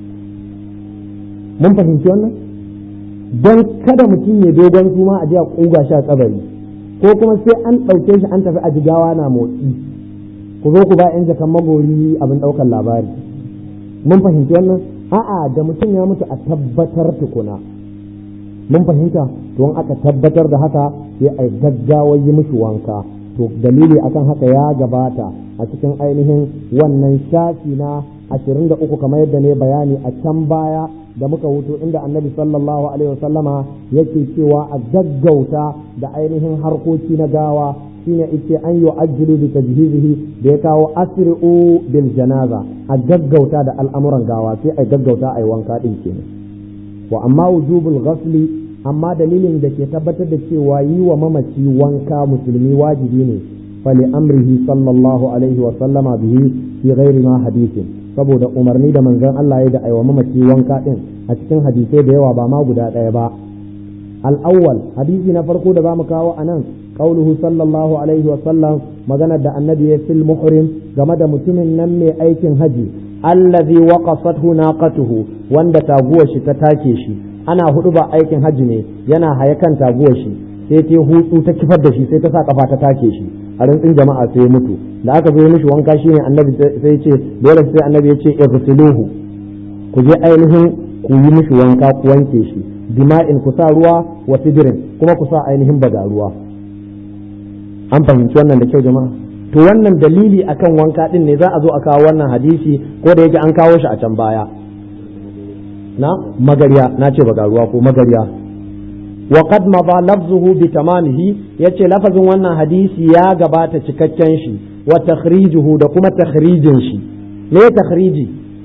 mun fahimci wannan don kada mutum ya dogon suma a ji a ƙuga sha kabari ko kuma sai an ɗauke shi an tafi a jigawa na motsi ku zo ku ba yan jakan magori abin ɗaukar labari mun fahimci wannan a'a da mutum ya mutu a tabbatar tukuna mun fahimta to in aka tabbatar da haka sai a gaggawa yi mishi wanka to dalili akan haka ya gabata a cikin ainihin wannan shafi na ashirin da uku kamar yadda ne bayani a can baya da muka wuto inda annabi sallallahu alaihi wasallama yake cewa a gaggauta da ainihin harkoki na gawa shine yace an yu'ajjilu bi tajhizihi da ya kawo asri'u bil janaza a gaggauta da al'amuran gawa sai a gaggauta ai wanka din kenan wa amma wujubul ghasli amma dalilin da ke tabbatar da cewa yi wa mamaci wanka musulmi wajibi ne fali amrihi sallallahu alaihi wa sallama bihi fi ghairi ma hadithin saboda umarni da manzon Allah ya da aiwa mamaci wanka din a cikin hadisai da yawa ba ma guda ɗaya ba al-awwal hadisi na farko da zamu kawo anan qauluhu sallallahu alaihi wa sallam magana da annabi ya fil muhrim game da mutumin nan mai aikin haji allazi waqasathu naqatuhu wanda taguwar shi ta take shi ana hudu ba aikin haji ne yana haye kan taguwar shi sai ta hutsu ta kifar da shi sai ta sa kafa ta take shi a rantsin jama'a sai ya mutu da aka zo mishi wanka shine annabi sai ya ce dole sai annabi ya ce igsiluhu ku je ainihin ku yi mishi wanka ku wanke shi dima'in ku sa ruwa wa sidrin kuma ku sa ainihin baga ruwa an fahimci wannan da kyau jama'a to wannan dalili akan wanka din ne za a zo a kawo wannan hadisi ko da yake an kawo shi a can baya na magariya na ce baga ruwa ko magariya wa qad mada lafzuhu bi tamamihi yace lafazin wannan hadisi ya gabata cikakken shi wa takhrijuhu da kuma takhrijin shi me takhriji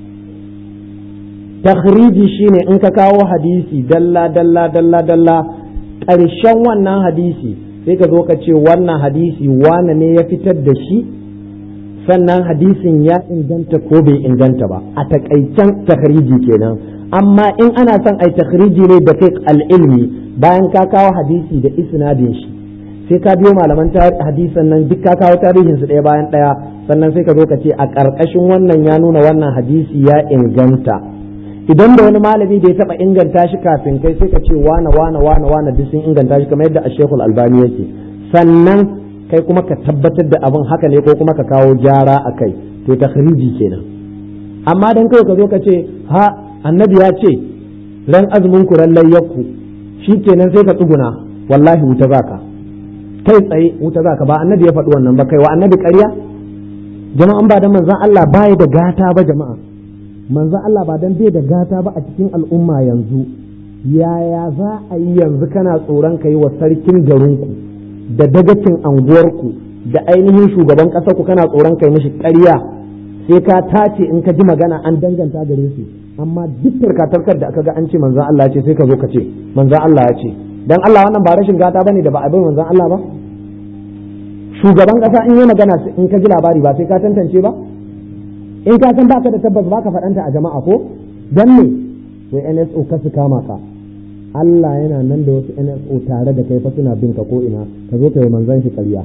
takhriji shine in ka kawo hadisi dalla dalla dalla dalla ƙarshen wannan hadisi sai ka zo ka ce wannan hadisi wane ne ya fitar da shi sannan hadisin ya inganta ko bai inganta ba a takaicen takhriji kenan amma in ana son ai takhriji ne da fiqh al-ilmi bayan ka kawo hadisi da isnadin shi sai ka biyo malaman hadisan nan duk ka kawo tarihin su ɗaya bayan ɗaya sannan sai ka zo ka ce a ƙarƙashin wannan ya nuna wannan hadisi ya inganta idan da wani malami da ya taba inganta shi kafin kai sai ka ce wane wane wane wane duk sun inganta shi kamar yadda Ashekul Albani yake, sannan kai kuma ka tabbatar da abin haka ne ko kuma ka kawo gyara a kai, to takhriji kenan. amma dan kai ka zo ka ce ha annabi ya ce ran azumin ku ran layyakku shikenan sai ka tsuguna, wallahi wuta zaka kai tsaye, wuta zaka. ba annabi ya faɗi wannan ba, kai wa annabi ƙarya. jama'an ba dan manzon Allah bai da gata ba, jama'a manzon Allah ba dan bai da gata ba a cikin al'umma yanzu, yaya za a yi yanzu kana tsoron ka yi wa sarkin garinku da dagacin anguwarku da ainihin shugaban ƙasarku kana tsoron ka yi mishi ƙarya, sai ka tace in ka ji magana an danganta gare su, amma duk tarkatarkar da aka ga an ce manzon Allah ya ce sai ka zo ka ce manzon Allah ya ce. dan Allah wannan ba rashin gata bane da ba a bai manzon Allah ba. shugaban ƙasa in yi magana in ka ji labari ba sai ka tantance ba, in ka san baka da tabbas baka faɗanta a jama'a ko dan ne sai N S O ka su kama ka, Allah yana nan da wasu N S O tare da kai fa suna bin ka ko ina, ka zo ka yi manzon shi ƙarya.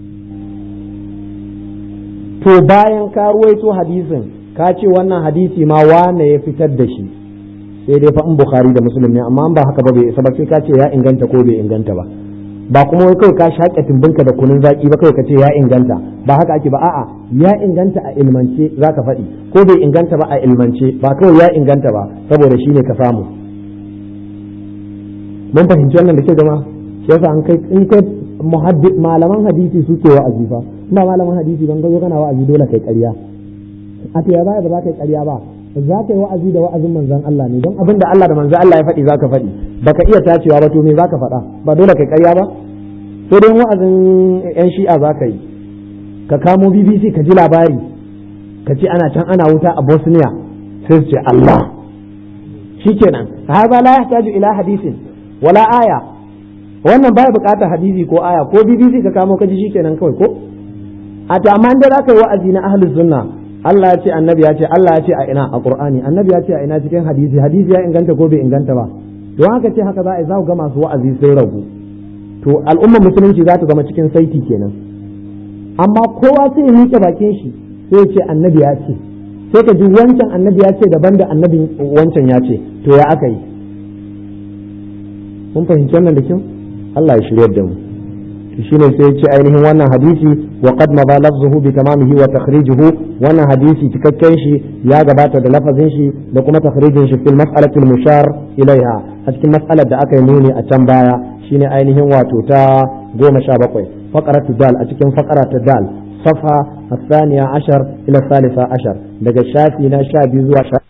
to bayan ka ruwaito hadisin ka ce wannan hadisi ma wane ya fitar da shi, sai dai fa in Bukhari da Muslim ne, amma ba haka ba bai isa ba, sai ka ce ya inganta ko bai inganta ba. ba kuma wai kawai ka shaƙe tumbinka da kunun zaki ba kawai ka ce ya inganta, ba haka ake ba. a'a ya inganta a ilmance zaka faɗi, ko bai inganta ba a ilmance, ba kawai ya inganta ba saboda shi ne ka samu. mun fahimci wannan da ke gama shi yasa an kai in kai muhaddis malaman hadisi suke wa'azi fa, ba malaman hadisi ban gazo kana wa'azi dole kai ƙarya. a ce ya ba ba za ka yi ƙarya ba, za ka yi wa'azi da wa'azin manzon Allah ne, don abin da Allah da manzon Allah ya faɗi za ka faɗi, baka iya tacewa ba to me za ka faɗa, ba dole kai ƙarya ba. sai dai wa'azin yan shi'a za ka yi, ka kamo B B C ka ji labari ka ce ana can ana wuta a Bosnia, sai su ce Allah shikenan, hada la yahtaju ila hadisin wala aya, wannan baya buƙatar hadisi ko aya ko B B C ka kamo ka ji shikenan kawai ko. a ta amma da za ka yi wa'azi na ahlus sunna, Allah ya ce annabi ya ce, Allah ya ce a ina a Qur'ani, annabi ya ce a ina cikin hadisi, hadisi ya inganta ko bai inganta ba, don haka ce haka za a yi, za ku ga masu wa'azi sai ragu, to al'ummar musulunci za ta zama cikin saiti kenan. amma kowa sai ya miƙe bakin shi sai ya ce annabi ya ce, sai ka ji wancan annabi ya ce daban da annabin wancan ya ce, to ya aka yi. mun fahimci wannan da kyau, Allah ya shiryar da mu. shine sai ya ce ainihin wannan hadisi wa qad ma lafzuhu bi tamamihi wa takhrijuhu, wannan hadisi cikakken shi ya gabata da lafazin shi da kuma takhrijin shi fil mas'alati al mushar ilaiha, a cikin mas'alar da aka yi nuni a can baya shine ainihin wato ta goma sha bakwai faqaratu dal, a cikin faqara ta dal safha الثانية عشر إلى الثالثة عشر daga shafi na sha biyu zuwa